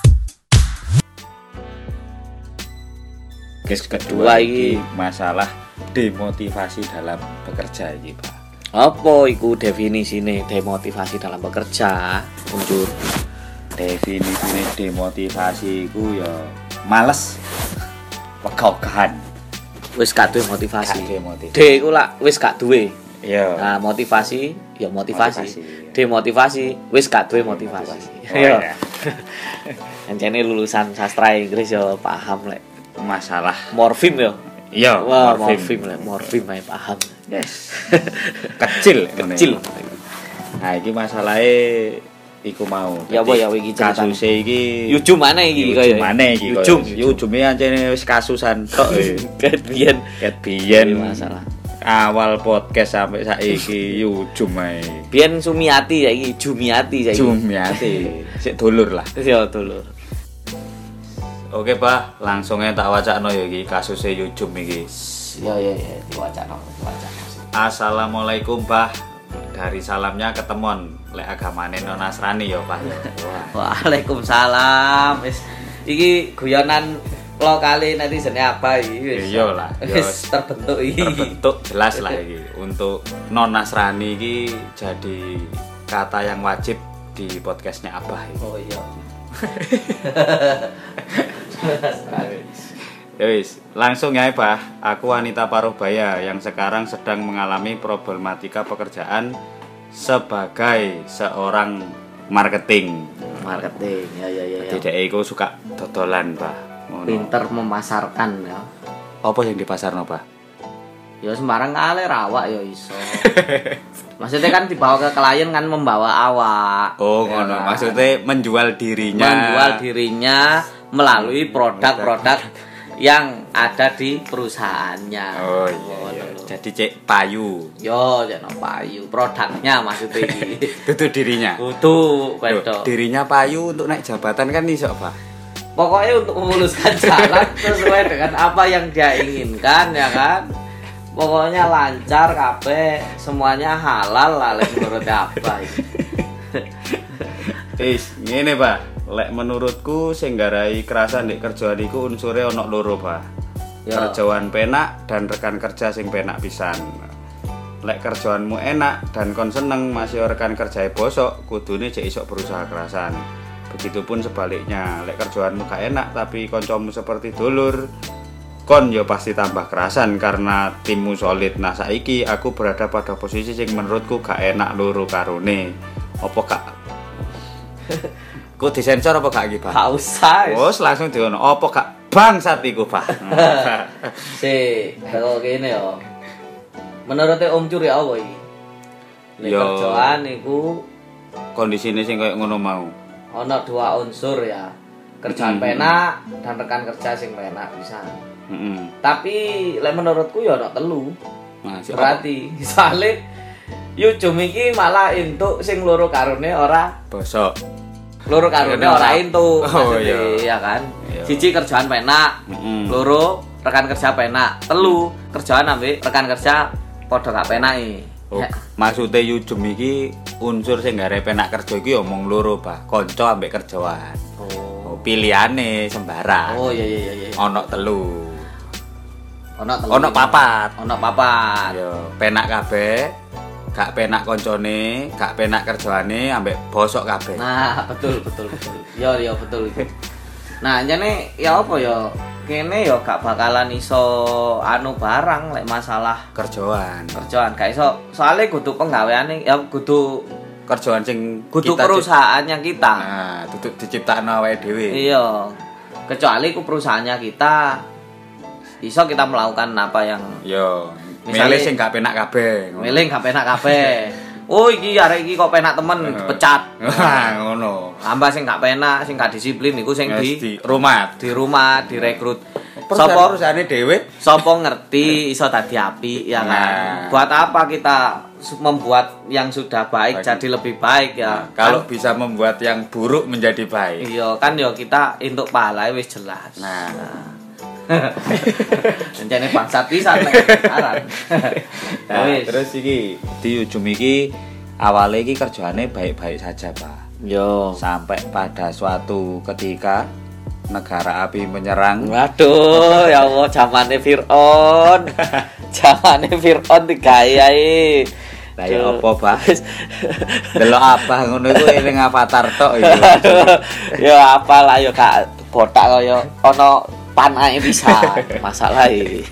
Case kedua Dua iki iki. masalah demotivasi dalam bekerja iki, Pak? Apa iku definisine demotivasi dalam bekerja? Unjur. Definisine demotivasi iku ya males, wegah-wegahan. Wis gak duwe motivasi. Gak duwe motivasi. D iku lak wis gak duwe. Iya. Nah, motivasi ya motivasi. Motivasi. Demotivasi wis gak duwe motivasi. Oh, Iya. iya. Encene lulusan sastra Inggris ya paham lek Masalah morfem ya. iya, Wah, morfem. morfem lek morfem ae paham. Yes. Kecil, Kecil. Nah, iki masalahe iku mau. Ya apa ya iki ceritane? Kasuse iki Yujum maneh iki kaya. kaya. Mana iki kaya. Yujum. Yujume ancene wis kasusan tok. Ket biyen Ket biyen masalah. Awal podcast sampai saiki yujum ae. Biyen Sumiati saiki Jumiati saiki. Jumiati. Sik dulur lah. Ya dulur. Oke, Pak, langsung ae tak wacakno ya iki kasuse yujum iki. Ya ya ya diwacana, diwacana. Assalamualaikum, Pak. Dari salamnya ketemon lek agamane non Nasrani ya, Pak. Wah. Waalaikumsalam. Wis iki guyonan lokale netizen apa iki wis. Iya lah, Wis terbentuk iki. Terbentuk jelas lah iki. Untuk non Nasrani iki jadi kata yang wajib di podcastnya Abah iki. Oh iya. Ya wis, langsung ya, Pak. Aku wanita Parubaya yang sekarang sedang mengalami problematika pekerjaan sebagai seorang marketing. Marketing. Ya ya ya ya. Tidak iku suka dodolan, Pak. Ngono. Pinter memasarkan ya. Apa yang di pasarno, Pak? Ya sembarang kali rawak ya iso. Maksudnya kan dibawa ke klien kan membawa awak. Oh, ya ngono. kan? Maksudnya menjual dirinya. Menjual dirinya melalui produk-produk yang ada di perusahaannya. Oh iya, iya. Jadi cek payu. Yo, jangan payu. Produknya maksudnya iki. Itu dirinya. Kudu Loh, wedok. dirinya payu untuk naik jabatan kan iso, Pak. Pokoknya untuk memuluskan jalan sesuai dengan apa yang dia inginkan ya kan. Pokoknya lancar kabeh, semuanya halal lah lek menurut apa iki. Wis, ngene, Pak. Lek menurutku sing garai kerasan ndek kerjaan iku unsure ana loro, Pak. Ya. Kerjaan penak dan rekan kerja sing penak pisan. Lek kerjaanmu enak dan kon seneng masih rekan kerjae bosok, kudune jek iso berusaha kerasan. Begitupun sebaliknya, lek kerjaanmu gak enak tapi kancamu seperti dulur, kon yo pasti tambah kerasan karena timmu solid. Nah, saiki aku berada pada posisi sing menurutku gak enak loro karone. Apa gak ku disensor apa gak iki, Pak? Gak usah. Wes langsung diono. Apa gak bangsat iku, Pak? Si, kalau gini yo. Menurut Om Curi apa iki? Lek Yo. kerjaan iku Kondisine sing koyo ngono mau. ana dua unsur ya. Kerjaan Hmm. penak dan rekan kerja sing penak bisa. Heeh. Tapi lek menurutku ya ana telu. Nah, si Berarti soalnya Yujum iki malah entuk sing loro karone ora bosok. loro karone Ya, ora entuk. oh, Maksudnya, iya. ya kan. Iya. Siji kerjaan penak, Heeh. loro rekan kerja penak, telu kerjaan ambek rekan kerja padha gak penake. Oh, Ya. maksude Yujum iki unsur sing gare penak kerja iki omong loro, Pak. Kanca ambek kerjaan. Oh. Oh, pilihane sembarang. Oh iya iya iya iya. Ono telu. Ono telu. Ono papat. Ono papat. Yo, penak kabeh. Gak penak koncone, gak penak kerjaane ambek bosok kabeh. Nah, betul betul betul. Yo yo betul itu. Nah, jane ya apa ya? Kene ya gak bakalan iso anu barang lek masalah Kerjaan. kerjaan gak iso. Soalnya kudu penggaweane ya kudu Kerjaan sing kudu kita perusahaannya kita. Nah, tutup diciptakno awake dhewe. Iya. Kecuali ku perusahaannya kita iso kita melakukan apa yang Yo, Misale- milih sing gak penak kabeh. milih gak penak kabeh. Oh iki arek iki kok penak temen dipecat. Wah, ngono. Tambah sing gak penak, sing gak disiplin iku sing Wes di di rumah. di rumah direkrut. Sopo Sopo perusahaane dhewe? sopo ngerti iso tadi api ya kan. Nah. Buat apa kita su- membuat yang sudah baik Baik. jadi lebih baik ya. Kalau Kan- bisa membuat yang buruk menjadi baik. iya kan ya kita entuk pahala wis jelas. Nah. Rencane bangsat pisan nek aran. Nah, Wis. terus iki di ujung iki awalnya iki kerjaannya baik-baik saja, Pak. Yo. Sampai pada suatu ketika negara api menyerang. Waduh, ya Allah zamane Firaun. Jamane Fir'aun digayae. Lah ya apa, Bah? Delok apa ngono iku eling avatar tok iki. Ya apalah ya gak botak kaya ana panake bisa. Masalah iki.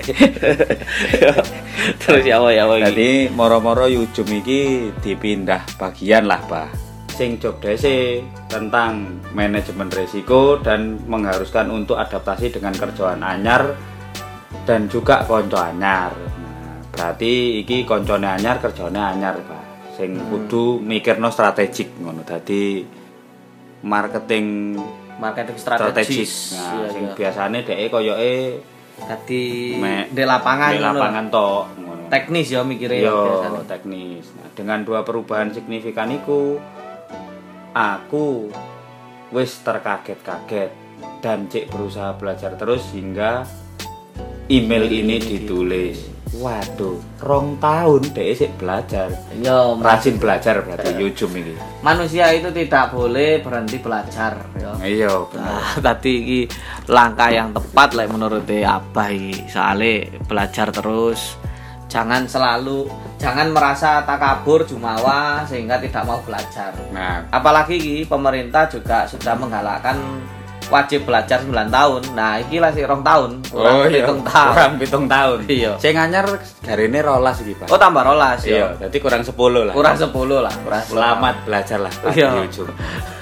Terus ya apa ya apa iki. Dadi moro-moro Yujum iki dipindah bagian lah, Bah. Sing job desk tentang manajemen risiko dan mengharuskan untuk adaptasi dengan kerjaan anyar dan juga konco anyar. Nah, berarti iki koncone anyar, kerjane anyar, Pak. Sing kudu mikirno strategik ngono. Dadi marketing marketing strategis. strategis. Nah, Iya, sing iya. biasane dhek koyoke Dadi Me- di lapangan di ngono. lapangan tok ngono. Teknis ya mikirnya ya Yo, biasanya. teknis. Nah, dengan dua perubahan signifikan iku aku wis terkaget-kaget dan cek berusaha belajar terus hingga email ini ditulis. Waduh, rong tahun dek sik belajar. Ya, Rajin belajar berarti Yujum ini. manusia itu tidak boleh berhenti belajar ya. Iya, bener. Nah, tadi iki langkah yang tepat like menurut Abah iki. Soale belajar terus. Jangan selalu jangan merasa takabur jumawa sehingga tidak mau belajar. Nah, Apalagi iki pemerintah juga sudah menggalakkan wajib belajar sembilan tahun. Nah, iki lah sih rong tahun, kurang pitung tahun. kurang pitung tahun. Iya. Sing anyar garine rolas iki, Pak. Oh, tambah rolas Iya, ya. berarti kurang sepuluh lah. Kurang sepuluh lah, kurang sepuluh. Selamat belajar lah, Pak Iya. Yujum.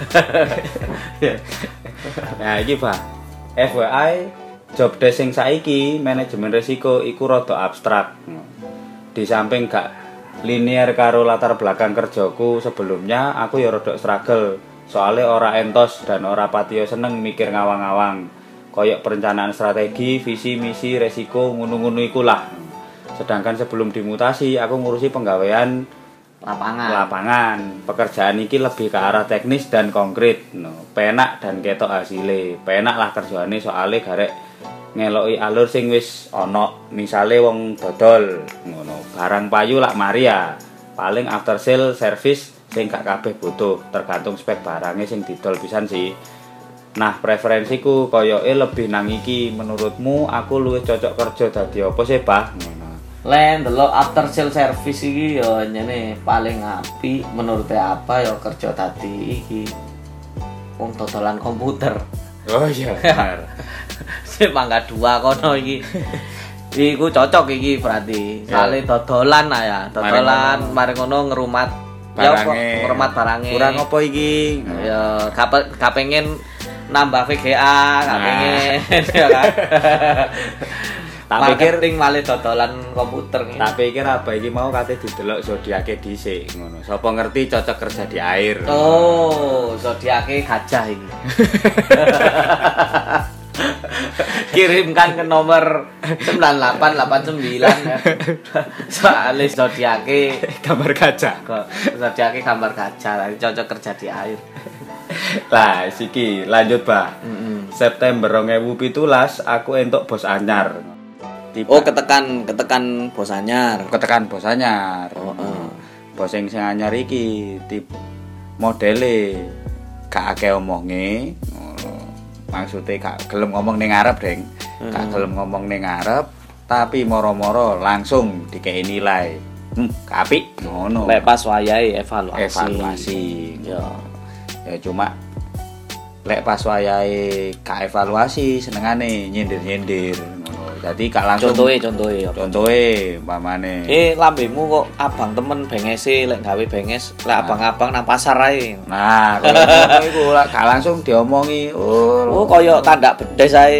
Nah, iki, Pak. F Y I job desk sing saiki manajemen risiko iku rada abstrak. Di samping gak linear karo latar belakang kerjaku sebelumnya, aku ya rada struggle. Soalnya ora entos dan ora patiyo seneng mikir ngawang-ngawang. Koyok perencanaan strategi, visi, misi, resiko, ngunu-ngunu iku lah. Sedangkan sebelum dimutasi, aku ngurusi penggawean Lapangan. lapangan. Pekerjaan iki lebih ke arah teknis dan konkret. No, penak dan ketok hasilnya. Penak lah kerjaane soalnya garek ngeloki alur sing wis ana. Misale wong dodol ngono. Barang payu lak Maria. Paling after sale service sing gak kabeh butuh, tergantung spek barangnya sing didol pisan sih. Nah, preferensiku koyoke lebih nang iki. Menurutmu aku luwih cocok kerja dadi apa sih, Bah? Ngono. Len delok after sale service iki ya nyene paling apik menurut apa ya kerja tadi iki wong dodolan komputer. Oh iya, benar. Sing mangga dua kono iki. Iku cocok iki berarti. Sale dodolan lah ya, dodolan mari ngono ngerumat ya apa, Barange. ngerumat barange. Kurang apa iki? Ya gak pe- gak pengen nambah V G A, gak Nah. pengen ya kan. Tak pikir Marketing malah dodolan komputer nih. tak pikir apa iki mau kate didelok zodiake dhisik ngono. Sapa ngerti cocok kerja di air. Oh, zodiake gajah ini. Kirimkan ke nomor sembilan delapan delapan sembilan ya. Soalnya zodiake gambar gajah. kok zodiake gambar gajah, jadi cocok kerja di air. Lah, siki lanjut, Bah. Mm-mm. September dua ribu tujuh belas aku entuk bos anyar. Tiba Oh, ketekan ketekan bos anyar. ketekan bos anyar. Oh, oh. Bos sing sing anyar iki tip modele gak akeh omonge ngono. Maksude gak gelem ngomong ning ngarep, Deng. Gak gelem ngomong ning ngarep, tapi moro-moro langsung dikei nilai. Hmm, apik ngono. Lek pas wayahe evaluasi. Evaluasi. Ya. Ya cuma lek pas wayahe gak evaluasi senengane nyindir-nyindir ngono. Dadi gak langsung Contohe contohe ya. contohe umpamane. Eh, lambemu kok abang temen bengese lek gawe benges, lek abang-abang nang pasar ae. Nah, kalau ngono iku lak gak langsung diomongi. Oh, Oh, koyo tandak bedes ae.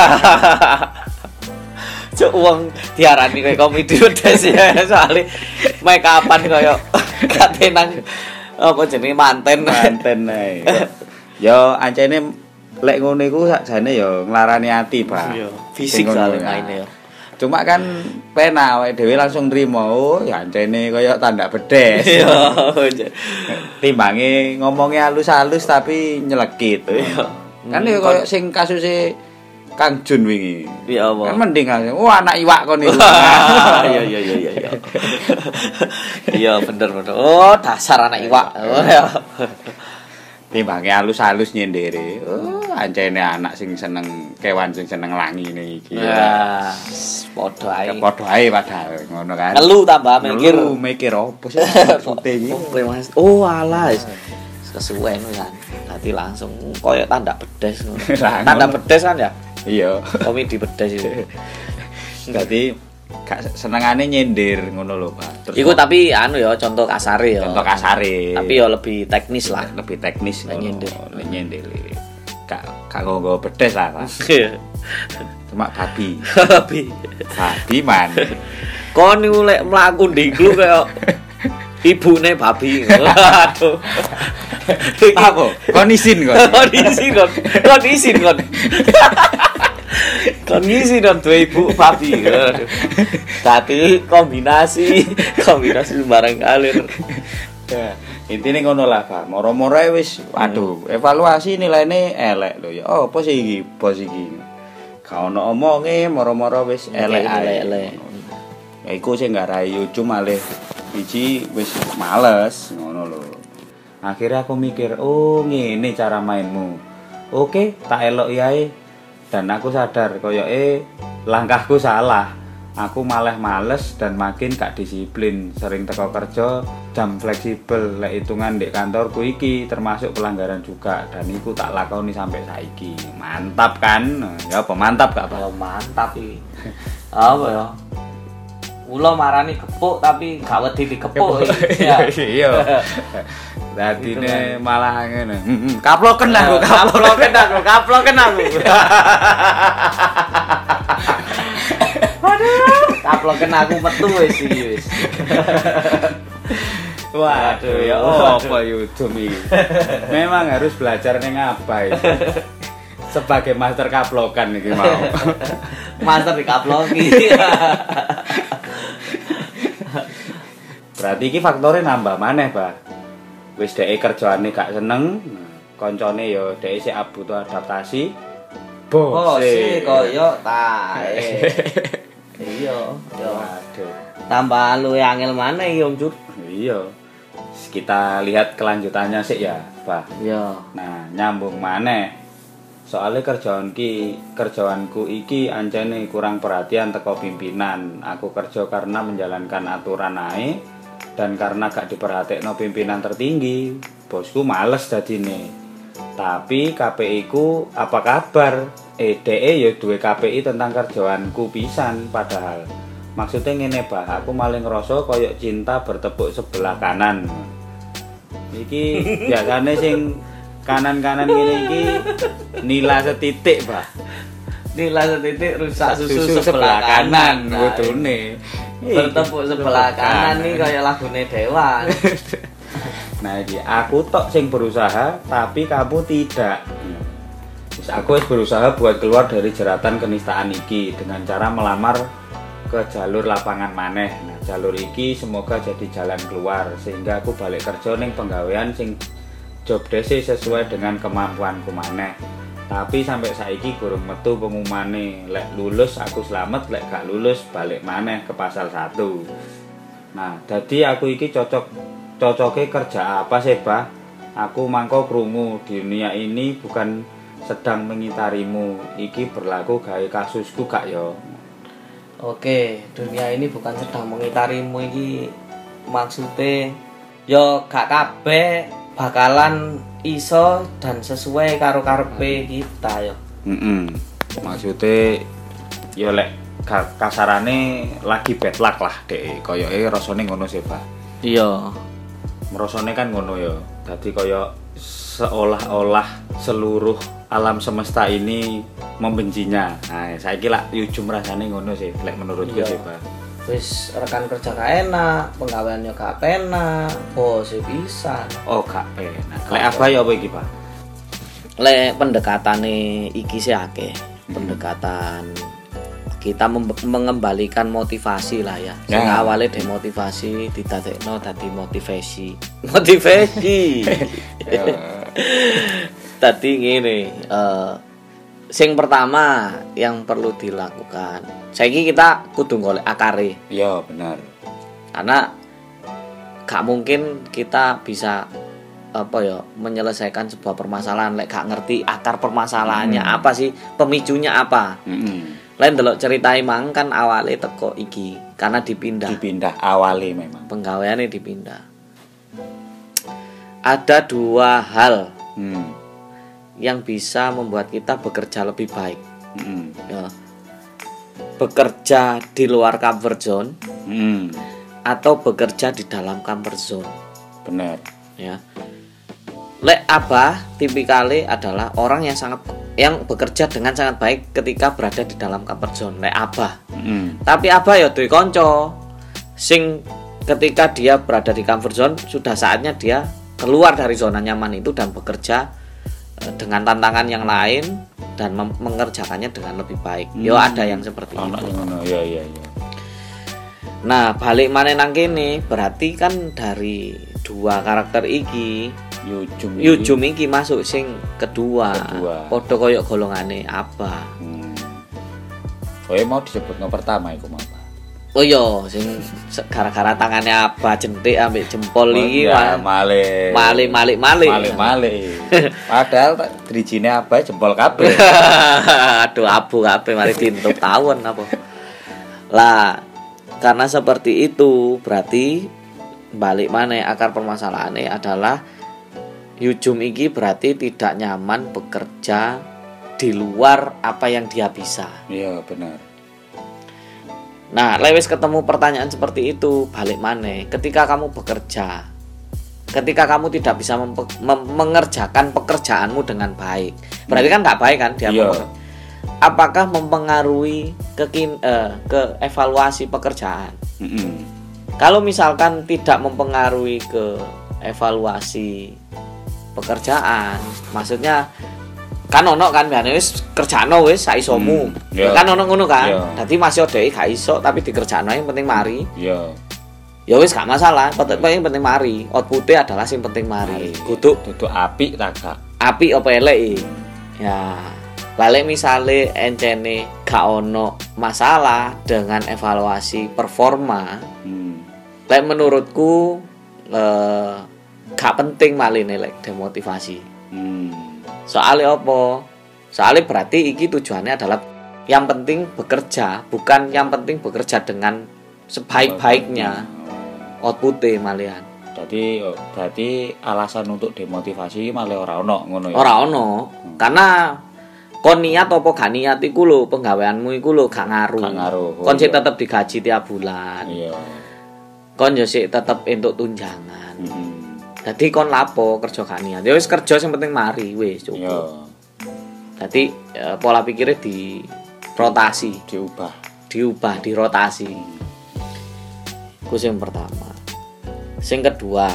Cuk wong diarani koyo komedi bedes ya, soalnya make upan koyo kate nang apa jenenge manten. manten ae. Yo ancene lek ngono iku sakjane yo nglarani ati, Pak. Iya, fisik Sing ngono, soalnya ya. maine ya. Cuma kan pena awake dhewe langsung nrimo, oh ya ancene kaya tandak bedes. Iya. Timbange ngomongnya halus-halus tapi nyelekit. Iya. Kan yo koyo sing kasuse Kang Jun wingi. Iya apa? Kan mending kan. Oh anak iwak kon iku. Iya iya iya iya iya. Iya bener bener. Oh, dasar anak iwak. Oh, ya. Timbange halus-halus nyendere. Oh, ancene anak sing seneng kewan sing seneng langine iki. Ya, padha ae. Padha ae padahal ngono kan. Ngelu tambah mikir. Ngelu mikir opo sih maksudnya iki. Oke, Mas. Oh, alah. Kesuwen kan. Dadi langsung koyo tanda bedes ngono. Tanda bedes kan ya? Iya. Komedi bedes itu. Dadi gak senengane nyindir ngono lho, Pak. Terus iku tapi anu ya contoh kasare ya. Contoh kasare. Tapi ya lebih teknis lah, lebih teknis ngono. Nyindir. Nek nyindir. Gak gak nggo bedes lah, Pak. Cuma babi. Babi. Babi man. Kon niku lek mlaku ndingklu kaya ibune babi. Aduh. Apa? Kon isin kon. Kon isin kon. Kon isin kon. Kon ngisi dong dua ibu babi. Tapi kombinasi kombinasi sembarang kalir. Ya, intine ngono lah, Pak. Moro-moro wis waduh, evaluasi nilainya elek lho ya. Oh, apa sih iki? Bos iki. Ka ono omonge moro-moro wis elek elek. Ya iku sing ngarai ujung malih iki wis males ngono lho. Akhirnya aku mikir, oh ngene cara mainmu. Oke, tak elok yae. Dan aku sadar koyoke langkahku salah. Aku malah males dan makin gak disiplin. Sering teko kerja jam fleksibel. Lek hitungan di kantorku iki termasuk pelanggaran juga. Dan iku tak lakoni sampai saiki. Mantap kan? Ya apa mantap gak apa? Ya mantap iki. Apa ya? Ulo marani kepuk tapi gak wedi dikepuk. Iya. Iya. Dadine malah ngene. Heeh, kaploken aku, kaploken aku, kaploken aku. Waduh, kaploken aku metu wis iki wis. Waduh, ya apa YouTube iki. Memang harus belajar ning apa iki. Sebagai master kaplokan iki mau. Master di kaploki. Berarti iki faktore nambah maneh, Pak. Wis dhek kerjaane gak seneng, koncone ya dhek sik butuh adaptasi. Bos e koyo tae. Iya, yo. Aduh. Tambah lu angel maneh iki Om Jur. Iya. Kita lihat kelanjutannya sih ya, Pak. Iya. Nah, nyambung maneh. Soale kerjaan ki, kerjaanku iki ancene kurang perhatian teko pimpinan. Aku kerja karena menjalankan aturan ae. Dan karena gak diperhatekno pimpinan tertinggi, bosku males dadine. Tapi K P I ku apa kabar? Eh, D E ya duwe K P I tentang kerjaanku pisan padahal. Maksudnya ngene, Bah, aku malah ngerasa koyok cinta bertepuk sebelah kanan. Iki biasane sing kanan-kanan ngene iki nila setitik, Bah. Nila setitik rusak susu, susu sebelah, sebelah kanan, kudune. Bertepuk sebelah kanan nih kayak lagune Dewan. Nah, iki aku tok sing berusaha tapi kamu tidak. Terus aku wis berusaha buat keluar dari jeratan kenistaan iki dengan cara melamar ke jalur lapangan maneh. Nah, jalur iki semoga jadi jalan keluar sehingga aku balik kerja ning penggawean sing job desk sesuai dengan kemampuanku maneh. Tapi sampai saiki gurung metu pengumumane. Lek lulus aku selamat, lek gak lulus balik maneh ke pasal satu. Nah, jadi aku iki cocok cocoke kerja apa sih, Bah? Aku mangko krungu di dunia ini bukan sedang mengitarimu. Iki berlaku gawe kasusku gak yo? Oke, dunia ini bukan sedang mengitarimu iki maksudnya yo gak kabeh bakalan iso dan sesuai karo karepe kita yo. Heeh. Maksudnya yo lek kasarane lagi bad luck lah dek. Koyoke rasane ngono sih, Pak. Iya. Merasane kan ngono yo. Dadi koyo seolah-olah seluruh alam semesta ini membencinya. Nah, saiki lak ujung rasane ngono sih, lek menurutku sih, Pak. Wis rekan kerja gak enak, penggaweannya gak penak, bos bisa. Oh, gak penak. Lek apa ya apa iki, Pak? Lek pendekatane iki sih akeh. Pendekatan kita mengembalikan motivasi lah ya. Sing ya. Awalnya demotivasi didadekno dadi motivasi. Motivasi. Tadi ngene, uh, sing pertama yang perlu dilakukan. Saiki kita kudu golek akare. Iya, benar. Karena gak mungkin kita bisa apa ya menyelesaikan sebuah permasalahan lek gak ngerti akar permasalahannya hmm. apa sih, pemicunya apa. Hmm. Lain delok ceritai mang kan awale teko iki karena dipindah. Dipindah awale memang. Penggaweane dipindah. Ada dua hal hmm. yang bisa membuat kita bekerja lebih baik. Hmm. Ya. Bekerja di luar comfort zone hmm. atau bekerja di dalam comfort zone. Benar. Ya. Lek Abah tipikale adalah orang yang sangat yang bekerja dengan sangat baik ketika berada di dalam comfort zone. Lek Abah. Mm. Tapi Abah ya duwe kanca sing ketika dia berada di comfort zone sudah saatnya dia keluar dari zona nyaman itu dan bekerja dengan tantangan yang lain dan mem- mengerjakannya dengan lebih baik. Mm. Yo ada yang seperti oh, itu. No, ya ya ya. Nah, balik maneh nang kene berarti kan dari dua karakter iki Yujum iki. Yujum iki masuk sing kedua. Kedua. Padha koyo golongane apa? Hmm. Kowe mau disebutno pertama iku apa? Oh iya, sing gara-gara tangannya apa jentik ambek jempol oh, iki ya, male. Male male male. Male male. Padahal drijine apa jempol kabeh. Aduh abu kabeh mari ditutup tawon apa. Lah, karena seperti itu berarti balik maneh akar permasalahannya adalah Yujum iki berarti tidak nyaman bekerja di luar apa yang dia bisa. Iya benar. Nah, lewes ketemu pertanyaan seperti itu, balik maneh. Ketika kamu bekerja, ketika kamu tidak bisa mempe- mem- mengerjakan pekerjaanmu dengan baik, berarti kan nggak baik kan dia. Iya. Apakah mempengaruhi ke uh, ke evaluasi pekerjaan? Mm-hmm. Kalau misalkan tidak mempengaruhi ke evaluasi pekerjaan, maksudnya kan ono kan biasane wis kerjano wis saisomu. Hmm, yeah. Kan ono ngono kan. Yeah. Dadi masih dhek gak iso tapi dikerjakno yang penting mari. Iya. Yeah. Ya wis gak masalah, penting penting mari. Output-e adalah sing penting mari. Kudu kudu apik ta gak? Apik apa elek? Ya. Balik misale encene gak ono masalah dengan evaluasi performa. Hmm. Lek menurutku eh gak penting maline lek demotivasi. Hmm. Soalnya apa? Soalnya berarti iki tujuannya adalah yang penting bekerja, bukan yang penting bekerja dengan sebaik-baiknya output-e malian. Jadi berarti alasan untuk demotivasi malah ora ono ngono ya. Ora ono. Hmm. Karena kon niat apa gak niat iku lho, penggaweanmu iku lho gak ngaruh. Gak ngaruh. Oh, kon sik tetep digaji tiap bulan. Iya. Kon yo sik tetep entuk tunjangan. Hmm. Dadi kon lapo kerja gak niat. Ya wis kerja sing penting mari wis cukup. Iya. Dadi ya, pola pikirnya di rotasi, diubah, diubah, dirotasi. Ku sing pertama. Sing kedua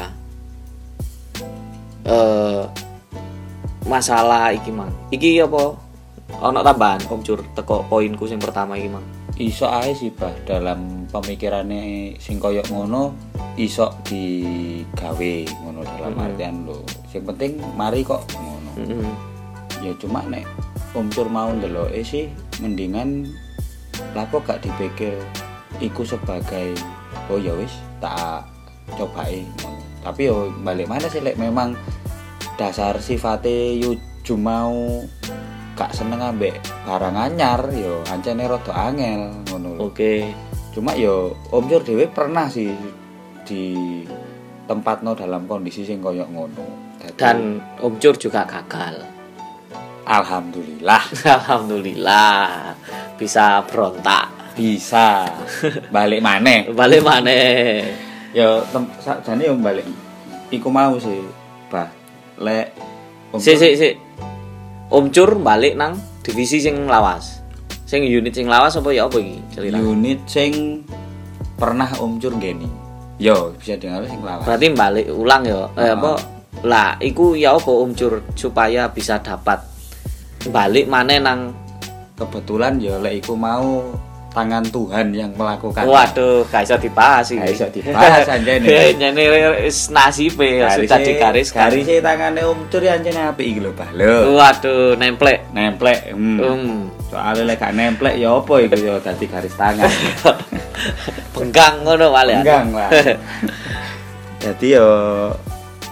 eh masalah iki mang. Iki apa? Ono tambahan Om Cur teko poinku sing pertama iki mang. Iso ae sih bah dalam pemikirane sing koyo ngono iso digawe ngono dalam mm-hmm. artian lho sing penting mari kok ngono. Mm-hmm. Ya cuma nek Om Cur mau ndeloke sih mendingan lapo gak dipikir iku sebagai oh ya wis tak cobae ngono. Tapi yo balik mana sih lek memang dasar sifate Yujum mau gak seneng ambek barang anyar yo ancene rada angel ngono lho. Oke. Okay. Cuma yo Om Cur dhewe pernah sih di tempatno dalam kondisi sing koyo ngono. Dadi, dan Om Cur juga gagal. Alhamdulillah. Alhamdulillah. Bisa berontak, bisa balik maneh. Balik maneh. Yo sakjane yo balik. Iku mau sih, Bah. Lek Om si, si, si. Om Cur balik nang divisi sing lawas. Sing unit sing lawas apa ya apa iki ceritane? Unit sing pernah Om Cur ngeni. Yo, bisa dengar sing lawas. Berarti balik ulang ya. Eh, apa? Lah, iku ya apa Om Cur supaya bisa dapat balik maneh nang kebetulan ya lek iku mau tangan Tuhan yang melakukan. Waduh, gak iso dibahas iki. Gak iso dibahas anjene. Nyene wis nasibe sudah digaris garise tangane Om Cur anjene apik iki lho, Bah. Lho. Waduh, nemplek, nemplek. Hmm. Um. Soale lek gak nemplek ya apa iku ya dadi garis tangan. Benggang ngono wale. Benggang lah. Jadi yo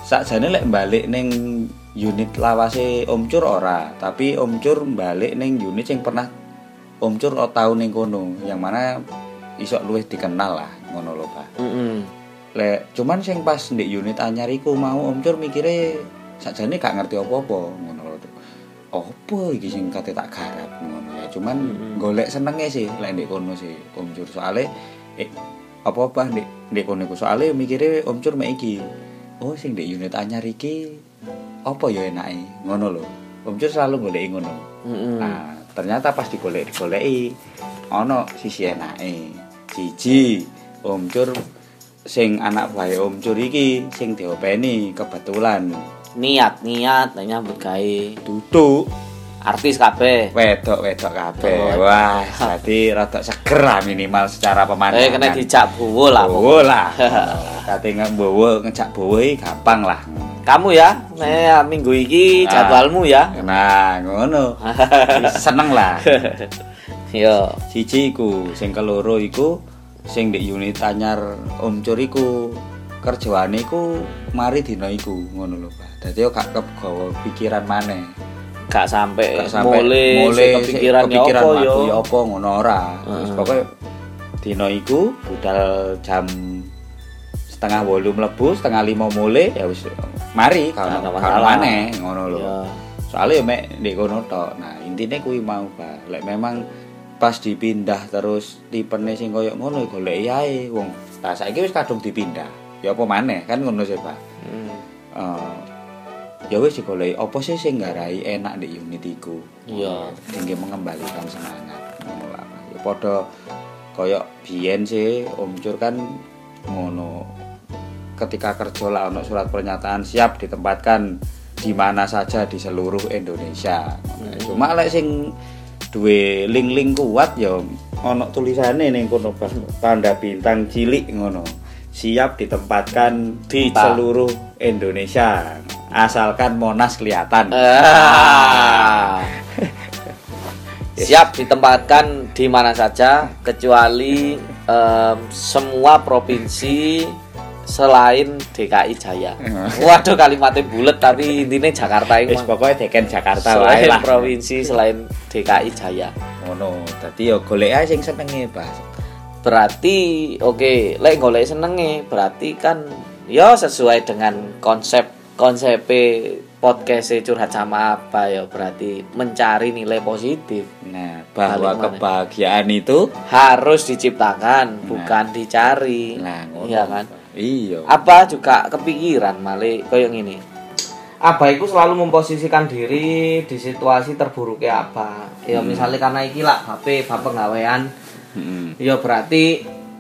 sakjane lek balik ning unit lawase Om Cur ora, tapi Om Cur balik ning unit sing pernah Om Cur tau ning kono, yang mana iso luwih dikenal lah ngono lho, Pak. Heeh. Lek cuman sing pas ndek unit anyar iku mau Om Cur mikire sakjane gak ngerti apa-apa ngono lho. Apa iki sing kate tak garap ngono ya. Cuman mm-hmm. golek senenge sih lek ndek kono sih Om Cur, soalé eh, apa-apa ndek ndek kono iku soalé mikire Om Cur mek iki. Oh sing ndek unit anyar iki apa ya enake ngono lho. Om Cur selalu goleki ngono. Mm-hmm. Nah, ternyata pas digolek-goleki ana sisi enake. Siji, Om Cur sing anak bae Om Cur iki sing diopeni kebetulan niat-niat nyambut gawe duduk artis kabeh. Wedok-wedok kabeh. Oh, wah, dadi rada seger lah minimal secara pemandangan. Eh kena dijak bowo lah. Bowo lah. Kate ngbowo ngejak bowo gampang lah. Kamu ya, nek minggu iki jadwalmu ya. Nah, ngono. Seneng lah. Yo, siji iku, sing keloro iku sing ndek unit anyar Om Cur iku kerjaane iku mari dina iku ngono lho, Pak. Dadi yo gak kegawa pikiran maneh. Gak sampe sampe mule kepikiran ya apa yo. Ya apa ngono ora. Terus pokoke dina iku budal jam setengah wolu mlebu, setengah lima mulai ya wis mari kalau kalau maneh ngono lho. Soale yo mek ndek kono tok. Nah, intine kuwi mau, Pak. Lek memang pas dipindah terus tipene sing koyo ngono goleki ae wong. Lah saiki wis kadung dipindah. Ya apa maneh kan ngono sih, Pak. Heeh. Hmm. Uh, ya wis digoleki apa sih sing nggarai enak ndek unit iku. Iya, tinggi mengembalikan semangat. Ngono lah. Ya padha koyo biyen sih Om Cur kan ngono. Ketika kerja lah ono surat pernyataan siap ditempatkan di mana saja di seluruh Indonesia. Hmm. Cuma lek sing duwe link-link kuat ya ono tulisane ning kono tanda bintang cilik ngono. Siap ditempatkan di Ta. seluruh Indonesia asalkan Monas kelihatan. Ah. Siap ditempatkan di mana saja kecuali um, semua provinsi selain D K I Jaya. Waduh kalimatnya bulet tapi intinya Jakarta ini. Wis pokoke deken Jakarta wae lah. Selain provinsi selain D K I Jaya. Ngono. Dadi ya golek ae sing senenge, Pak. Berarti oke, okay, lek golek senenge berarti kan ya sesuai dengan konsep konsep podcast curhat sama apa ya, berarti mencari nilai positif. Nah, bahwa kebahagiaan itu harus diciptakan, nah, bukan dicari. Nah, ngono. Iya kan? Iya. Apa juga kepikiran male koyo ngene. Abah iku selalu memposisikan diri di situasi terburuknya apa. Ya hmm. misalnya karena iki lah bape bab penggawean. Hmm. Ya berarti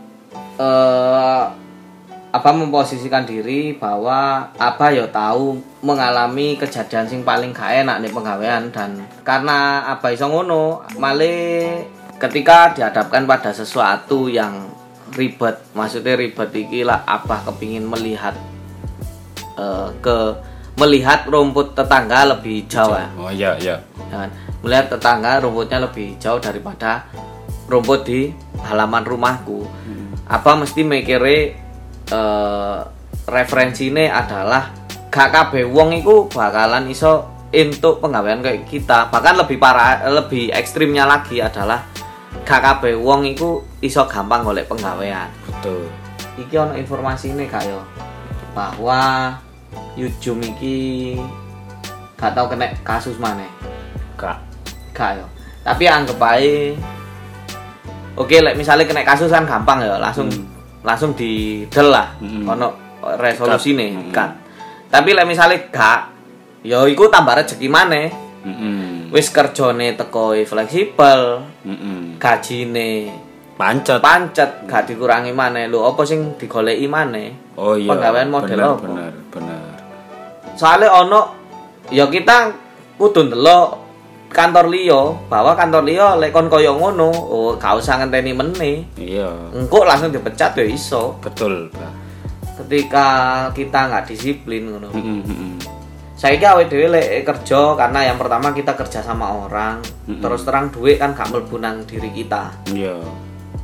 eh apa memposisikan diri bahwa apa ya tahu mengalami kejadian sing paling gak enak nih penggawean, dan karena apa iso ngono male ketika dihadapkan pada sesuatu yang ribet, maksudnya ribet iki lah apa kepingin melihat uh, ke melihat rumput tetangga lebih jauh. Oh iya iya. Ya, melihat tetangga rumputnya lebih jauh daripada rumput di halaman rumahku. Hmm. Apa mesti mikire uh, referensine adalah gak kabeh wong iku bakalan iso entuk penggawean kayak kita. Bahkan lebih parah, lebih ekstrimnya lagi adalah gak kabeh wong iku iso gampang golek penggawean. Betul. Iki ono informasine gak yo bahwa Yujum iki gak tau kena kasus maneh. Gak. Gak yo. Tapi anggap ae oke, like, misalnya kena kasus kan gampang ya, langsung hmm. langsung didel lah, hmm. ono resolusi nih, hmm. kan. Tapi like, misalnya gak, ya iku tambah rezeki maneh. Hmm. Wis kerjane teko fleksibel, hmm. gajine pancet, pancet, gak dikurangi maneh. Lho, apa sing digoleki maneh? Oh iya. Penggawean model bener, apa? Bener, bener. Soale ono, ya kita kudu ndelok kantor liya, bahwa kantor liya lek kon koyo ngono, oh gak usah ngenteni meneh. Iya. Engko langsung dipecat ya iso. Betul, Pak. Ketika kita nggak disiplin ngono. Heeh, heeh. Saiki awake dhewe lek kerja karena yang pertama kita kerja sama orang, mm-hmm. terus terang duit kan gak mlebu nang diri kita. Iya.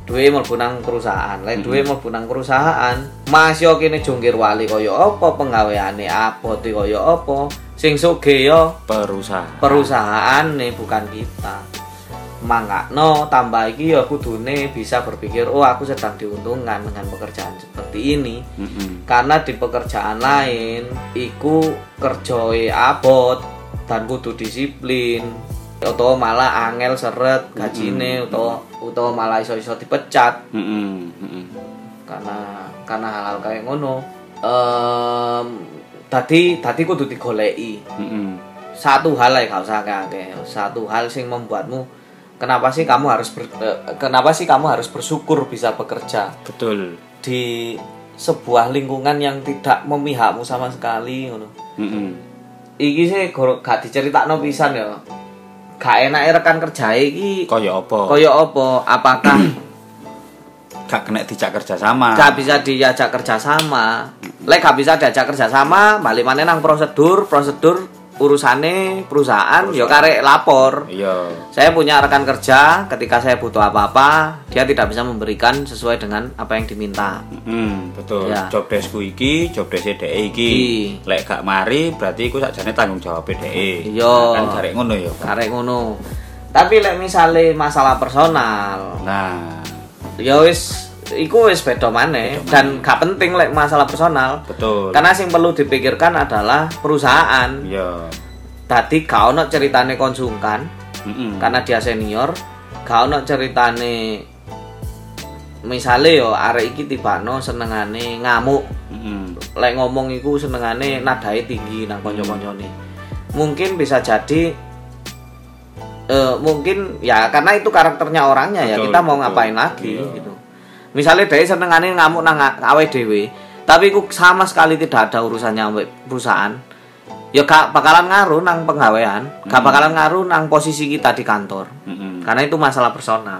duwe mlebu nang perusahaan. Lek duwe mlebu nang perusahaan, Mas yo kene jungkir wali kaya apa, penggaweane apa kaya apa. Sing sugih yo perusahaan. Perusahaane bukan kita. Mangkakno tambah iki ya kudune bisa berpikir, oh aku sedang diuntungkan dengan pekerjaan seperti ini. Mm-hmm. Karena di pekerjaan lain iku kerjoe abot dan kudu disiplin, utawa malah angel seret gajine, mm-hmm. utawa utawa malah iso-iso dipecat. Mm-hmm. Karena karena hal-hal kayak ngono. Ehm tadi tadi kudu digoleki. Mm-hmm. Satu hal ae gak usah akeh. Satu hal sing membuatmu Kenapa sih kamu harus ber, eh, kenapa sih kamu harus bersyukur bisa bekerja? Betul. Di sebuah lingkungan yang tidak memihakmu sama sekali ngono. Heeh. Iki sih gak diceritakno pisan ya. Gak enake rekan kerjae iki kaya apa? Kaya apa? Apakah gak kena dijak kerja sama? Gak bisa diajak kerja sama. Lek gak bisa diajak kerja sama, balik maneh nang prosedur, prosedur urusane perusahaan, perusahaan. Ya karek lapor. Iya. Saya punya rekan kerja, ketika saya butuh apa-apa, dia tidak bisa memberikan sesuai dengan apa yang diminta. Hmm, betul. Ya. Job deskku iki, job desk D E iki. Lek gak mari berarti iku sakjane tanggung jawab D E. Iya. Kan karek ngono ya. Karek ngono. Tapi lek misale masalah personal. Nah, ya wis iku wis beda maneh dan gak penting lek masalah personal. Betul. Karena sing perlu dipikirkan adalah perusahaan. Iya. Dadi gak ono ceritane konsumkan. Mm-mm. Karena dia senior, gak ono ceritane misale yo arek iki tibano senengane ngamuk. Mm-mm. Lek ngomong iku senengane nadae tinggi nang kanca-kancane. Mungkin bisa jadi uh, mungkin ya karena itu karakternya orangnya. Betul, ya kita mau betul. Ngapain lagi iya. Gitu. Misalnya dia senengane ngamuk nang awe dhewe, tapi ku sama sekali tidak ada urusannya ambek perusahaan. Ya gak bakalan ngaruh nang penggawean, mm-hmm. gak bakalan ngaruh nang posisi kita di kantor. Mm-hmm. Karena itu masalah personal.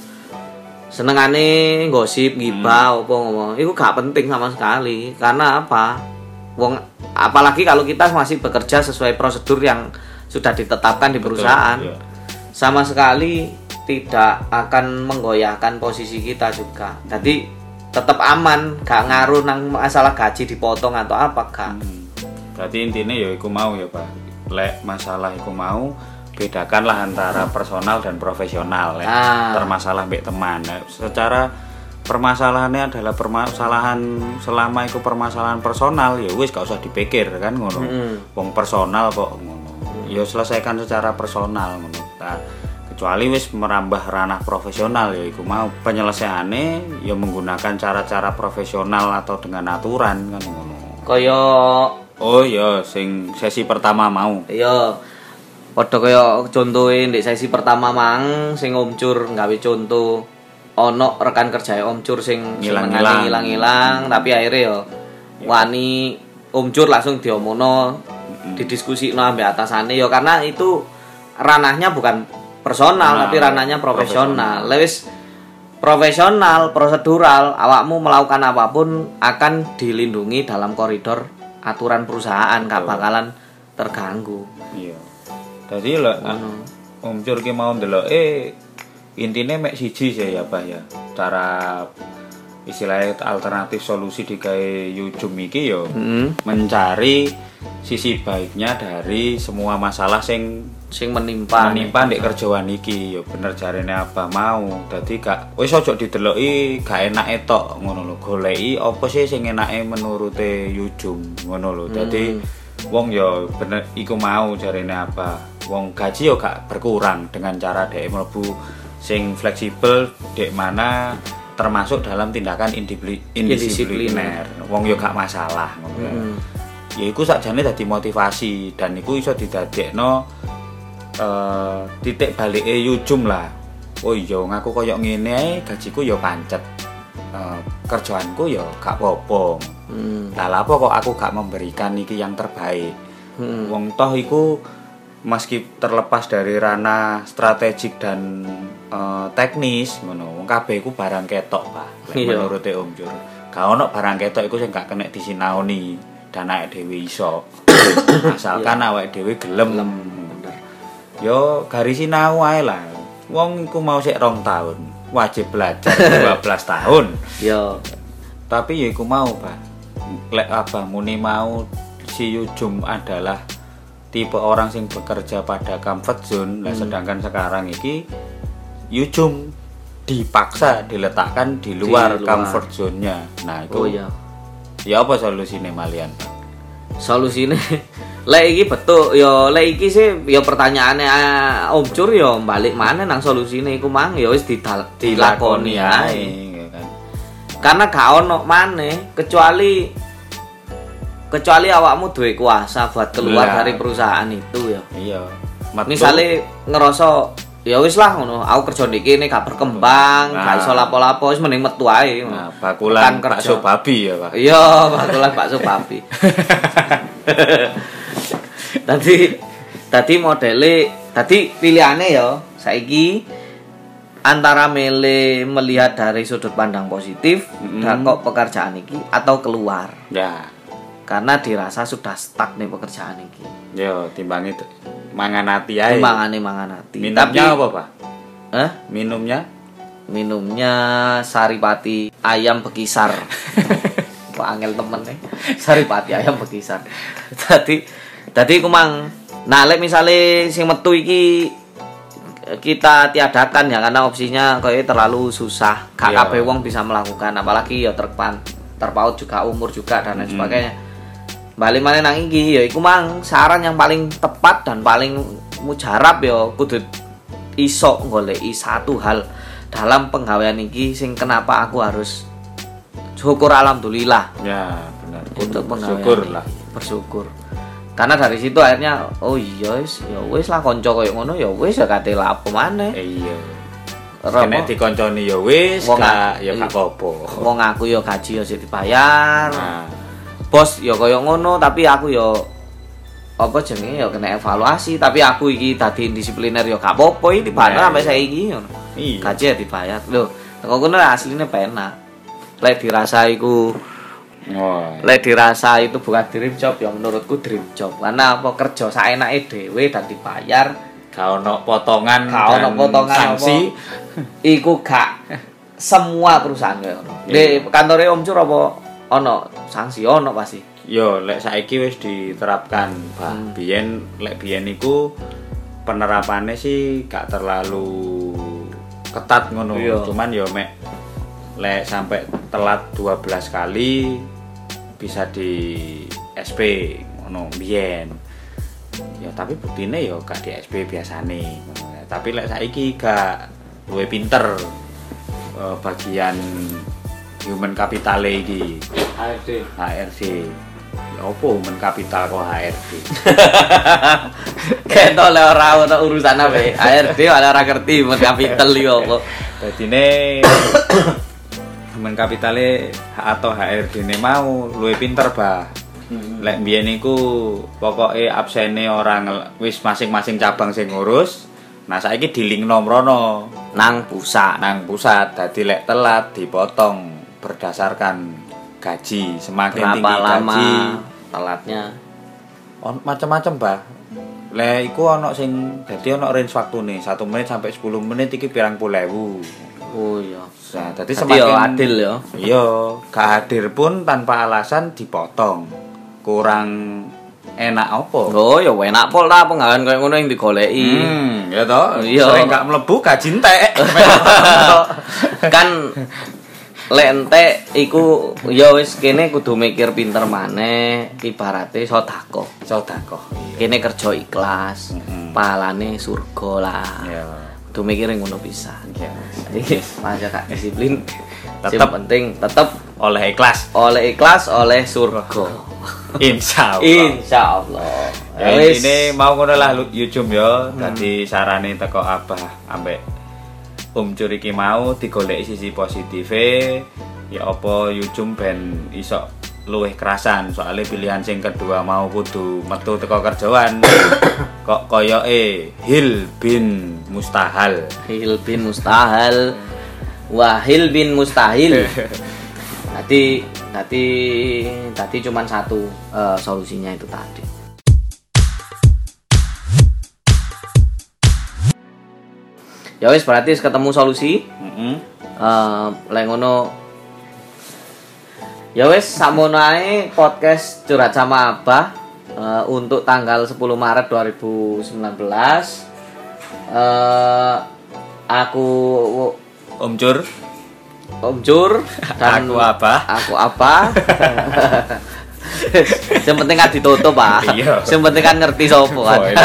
Senengane gosip, gibah, mm-hmm. apa ngomong, itu gak penting sama sekali. Karena apa? Wong apalagi kalau kita masih bekerja sesuai prosedur yang sudah ditetapkan di perusahaan. Betul, iya. Sama sekali tidak akan menggoyahkan posisi kita juga. Jadi tetap aman, gak ngaruh nang masalah gaji dipotong atau apa gak. Hmm. Berarti intinya ya iku mau ya Pak. Lek masalah iku mau bedakanlah antara personal dan profesional. Lek ah. termasalah mbek teman. Lek secara permasalahannya adalah permasalahan selama iku permasalahan personal ya wis gak usah dipikir kan ngono. Hmm. Wong personal kok ngono. Hmm. Ya selesaikan secara personal ngono. Nah, kecuali wis merambah ranah profesional ya iku mau penyelesaiannya ya menggunakan cara-cara profesional atau dengan aturan kan ngono. Kaya oh ya sing sesi pertama mau. Iya. Padha kaya contohe ndek sesi pertama mang sing omcur gawe contoh ana rekan kerjae omcur sing ngilang-ngilang ilang-ilang tapi akhirnya ya wani omcur langsung diomongno mm-hmm. didiskusikno ambek atasane ya karena itu ranahnya bukan personal nah, tapi ranahnya profesional. Lewis profesional, prosedural, awakmu melakukan apapun akan dilindungi dalam koridor aturan perusahaan, gak bakalan terganggu. Iya. Jadi lho Om Cur ki mau ndelok eh intine mek siji sih ya Pak ya. Cara istilahnya alternatif solusi digawe YouTube iki yo mm-hmm. mencari sisi baiknya dari semua masalah sing sing menimpa menimpa ndek kerjaan iki yo bener jarene apa mau. Dadi gak wis aja dideloki gak enake tok ngono lho. Goleki apa sih sing enake menurute YouTube ngono lho. Dadi hmm. wong yo bener iku mau jarene apa. Wong gaji yo gak berkurang dengan cara dhek mlebu sing fleksibel dek mana termasuk dalam tindakan indisipliner. Wong yo gak masalah ngono. Hmm. Ya iku sakjane dadi motivasi dan iku iso didadekno uh, titik balike YouTube lah. Oh iya ngaku koyo ngene ae gajiku ya pancet. Uh, kerjaanku ya gak apa-apa. Hmm. Lah apa kok aku gak memberikan iki yang terbaik. Hmm. Wong toh iku meski terlepas dari ranah strategik dan uh, teknis ngono. Wong kabeh iku barang ketok, Pak. Menurut Om Jur. Gak ono barang ketok iku sing gak kena disinaoni. Dan awake dhewe iso. Asalkan awake dhewe gelem. Yo garis sinau ae lah. Wong iku mau sik rong tahun. wajib belajar dua belas tahun. Yo. Tapi ya iku mau, Bah. Lek Abah muni mau si Yujum adalah tipe orang sing bekerja pada comfort zone. Nah, hmm. sedangkan sekarang iki Yujum dipaksa diletakkan di luar, di luar. comfort zone-nya. Nah, itu. Oh iya. Ya apa solusine malian, Pak? Solusine lek iki betul ya lek iki sih ya pertanyaane Om Cur ya balik mana nang solusine iku mang ya wis dilakoni ae kan. Karena gak ono maneh kecuali kecuali awakmu duwe kuasa buat keluar lah dari perusahaan itu ya. Iya. Misale ngerasa ya wis lah ngono, aku kerja ndek kene gak berkembang, nah, gak iso lapo-lapo, wis mending metu ae. Nah, bakulan bakso babi ya, Pak. Iya, bakulan bakso babi. Tadi tadi modele, tadi pilihane ya saiki antara mele melihat dari sudut pandang positif mm-hmm. dan kok pekerjaan iki atau keluar. Ya. Karena dirasa sudah stuck nih pekerjaan iki. Yo, timbang itu mangan hati ae. Timbangane mangan hati. Minumnya apa, Pak? Hah? Minumnya? Minumnya Saripati ayam bekisar. Kok angel temen nih. Saripati ayam bekisar. Tadi tadi ku mang nah lek misale sing metu iki kita tiadakan ya karena opsinya kayak terlalu susah. Gak kabeh wong bisa melakukan apalagi ya terpan terpaut juga umur juga dan lain hmm. sebagainya. Balik mana nang iki ya iku mang saran yang paling tepat dan paling mujarab ya kudu iso goleki satu hal dalam penggawean iki sing kenapa aku harus syukur alhamdulillah. Ya, benar. Untuk penggawean bersyukur lah. Bersyukur. Karena dari situ akhirnya oh iya wis ya wis lah kanca koyo ngono ya wis ya kate lapo maneh. Iya. Nek dikonconi ya wis gak ya gak apa-apa. Wong aku ya gaji ya sik dibayar. Nah. Bos ya kaya ngono tapi aku ya apa jenenge ya kena evaluasi tapi aku iki dadi disipliner ya gak apa-apa iki dibayar sampai saiki ngono. Iya. Gaji ya dibayar. Lho, kok ngono asline penak. Lek dirasa iku oh. Lek dirasa itu bukan dream job ya menurutku dream job. Karena apa kerja saenake dhewe dan dibayar gak ono potongan gak ono potongan sanksi iku gak semua perusahaan kaya ngono. Di kantore Om Cur apa ono sanksi ono pasti. Yo lek saiki wis diterapkan, Pak. Hmm. Biyen lek biyen iku penerapannya sih gak terlalu ketat ngono. Yo. Cuman yo mek lek sampai telat dua belas kali bisa di S P ngono biyen. Ya tapi buktine yo gak di S P biasane. Tapi lek saiki gak luwih pinter uh, bagian human capital iki H R D H R D ya opo human capital kok H R D ketok le ora ono urusan ape H R D ora ora ngerti human capital iki opo dadine human capitale atau H R D ne mau luwih pinter bah hmm. Lek mbiyen iku pokoke absene orang wis masing-masing cabang sing ngurus. Nah saiki dilingno mrono nang pusat nang pusat dadi lek telat dipotong berdasarkan gaji. Semakin berapa tinggi lama gaji telatnya on macam-macam bah. Le iku ono sing dadi ono range waktune satu menit sampai sepuluh menit iki pirang puluh ewu. Oh iya. Nah, dadi semakin yo adil ya. Iya, gak hadir pun tanpa alasan dipotong. Kurang enak apa? Oh ya enak pol lah penggawean koyo ngono yang digoleki. Hmm, ya toh. Iya. Sering gak mlebu gaji entek. Kan lek entek iku ya wis kene kudu mikir pinter maneh ibarate sedekah. Sedekah. Kene kerja ikhlas, mm-hmm. pahalane surga lah. Iya. Kudu mikir ngono pisan. Iya. Jadi aja Kak disiplin. Tetap penting tetap oleh ikhlas, oleh ikhlas, oleh surga. Insyaallah. Insyaallah. Ya ini mau ngono lah YouTube yo. Dadi sarane teko Abah ambek Om Cur iki mau digoleki sisi positive ya apa YouTube ben iso luwih kerasan soalnya pilihan sing kedua mau kudu metu teko kerjaan kok koyoke hil bin mustahil hil bin mustahil wahil bin mustahil nanti nanti tadi cuman satu uh, solusinya itu tadi. Ya wis berarti ketemu solusi. Heeh. Eh lek ngono ya wis sakmono ae podcast Curhat sama Abah uh, untuk tanggal sepuluh Maret dua ribu sembilan belas. Uh, aku Om Cur, Om Cur dan aku apa? Aku apa? Yang penting kan ditutup, Pak. Iya. Yang penting kan ngerti sopo kan. Oh, iya.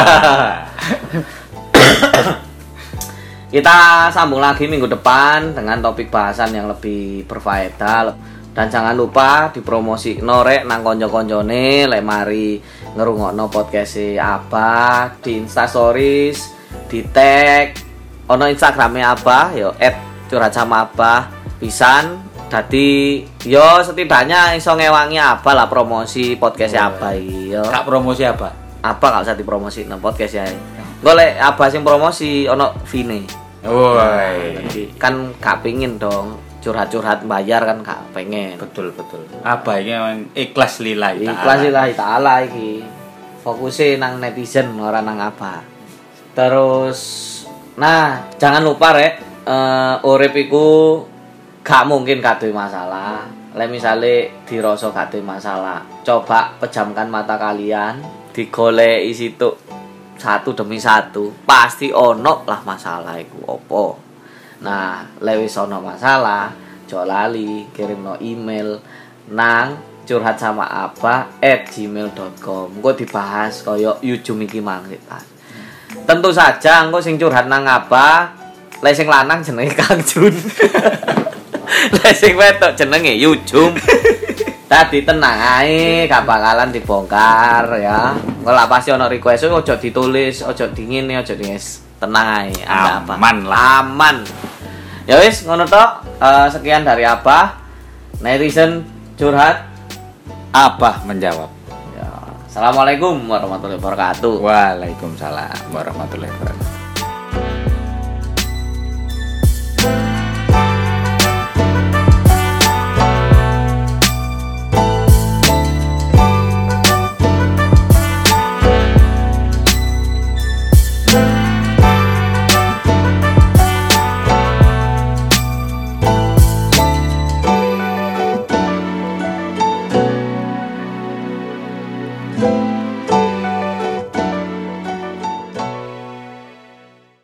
Kita sambung lagi minggu depan dengan topik bahasan yang lebih berfaedah. Dan jangan lupa dipromosi norek nang konco-koncone lek mari ngerungokno podcast e Abah di Insta Stories, di tag ono Instagrame Abah yo et curhat sama Abah pisan. Dadi yo setidaknya iso ngewangi Abah lah promosi podcast e Abah iki yo. Kak promosi apa? Apa gak usah dipromosi nang podcast ya. Golek Abah sing promosi ono fine. Woi. Jadi kan gak pingin dong curhat-curhat bayar kan gak pengen. Betul betul. Apa ini memang ikhlas lillahi ta'ala. Ikhlas lillahi ta'ala iki. Fokusnya nang netizen ora nang apa. Terus nah, jangan lupa rek, uh, urip iku gak mungkin gak duwe masalah. Lek misale dirasa gak duwe masalah, coba pejamkan mata kalian, digoleki situ satu demi satu. Pasti ono lah masalah iku opo. Nah, lewis ono masalah, jo lali kirimno email nang curhat sama abah at gmail dot com. Engko dibahas koyo ujung iki mangke, Pak. Tentu saja engko sing curhat nang abah, lek sing lanang jenenge Kang Jun. Lek sing wedok jenenge Yujum. Tadi tenang ae, gak bakalan dibongkar ya. Engko lak pasti ono request ojo ditulis, ojo dingin, ojo dingin. Tenang ae, Anda apa? Aman lah. Aman. Ya wis ngono tok. Uh, sekian dari Abah. Netizen curhat, Abah menjawab. ya. Assalamualaikum warahmatullahi wabarakatuh. Waalaikumsalam warahmatullahi wabarakatuh.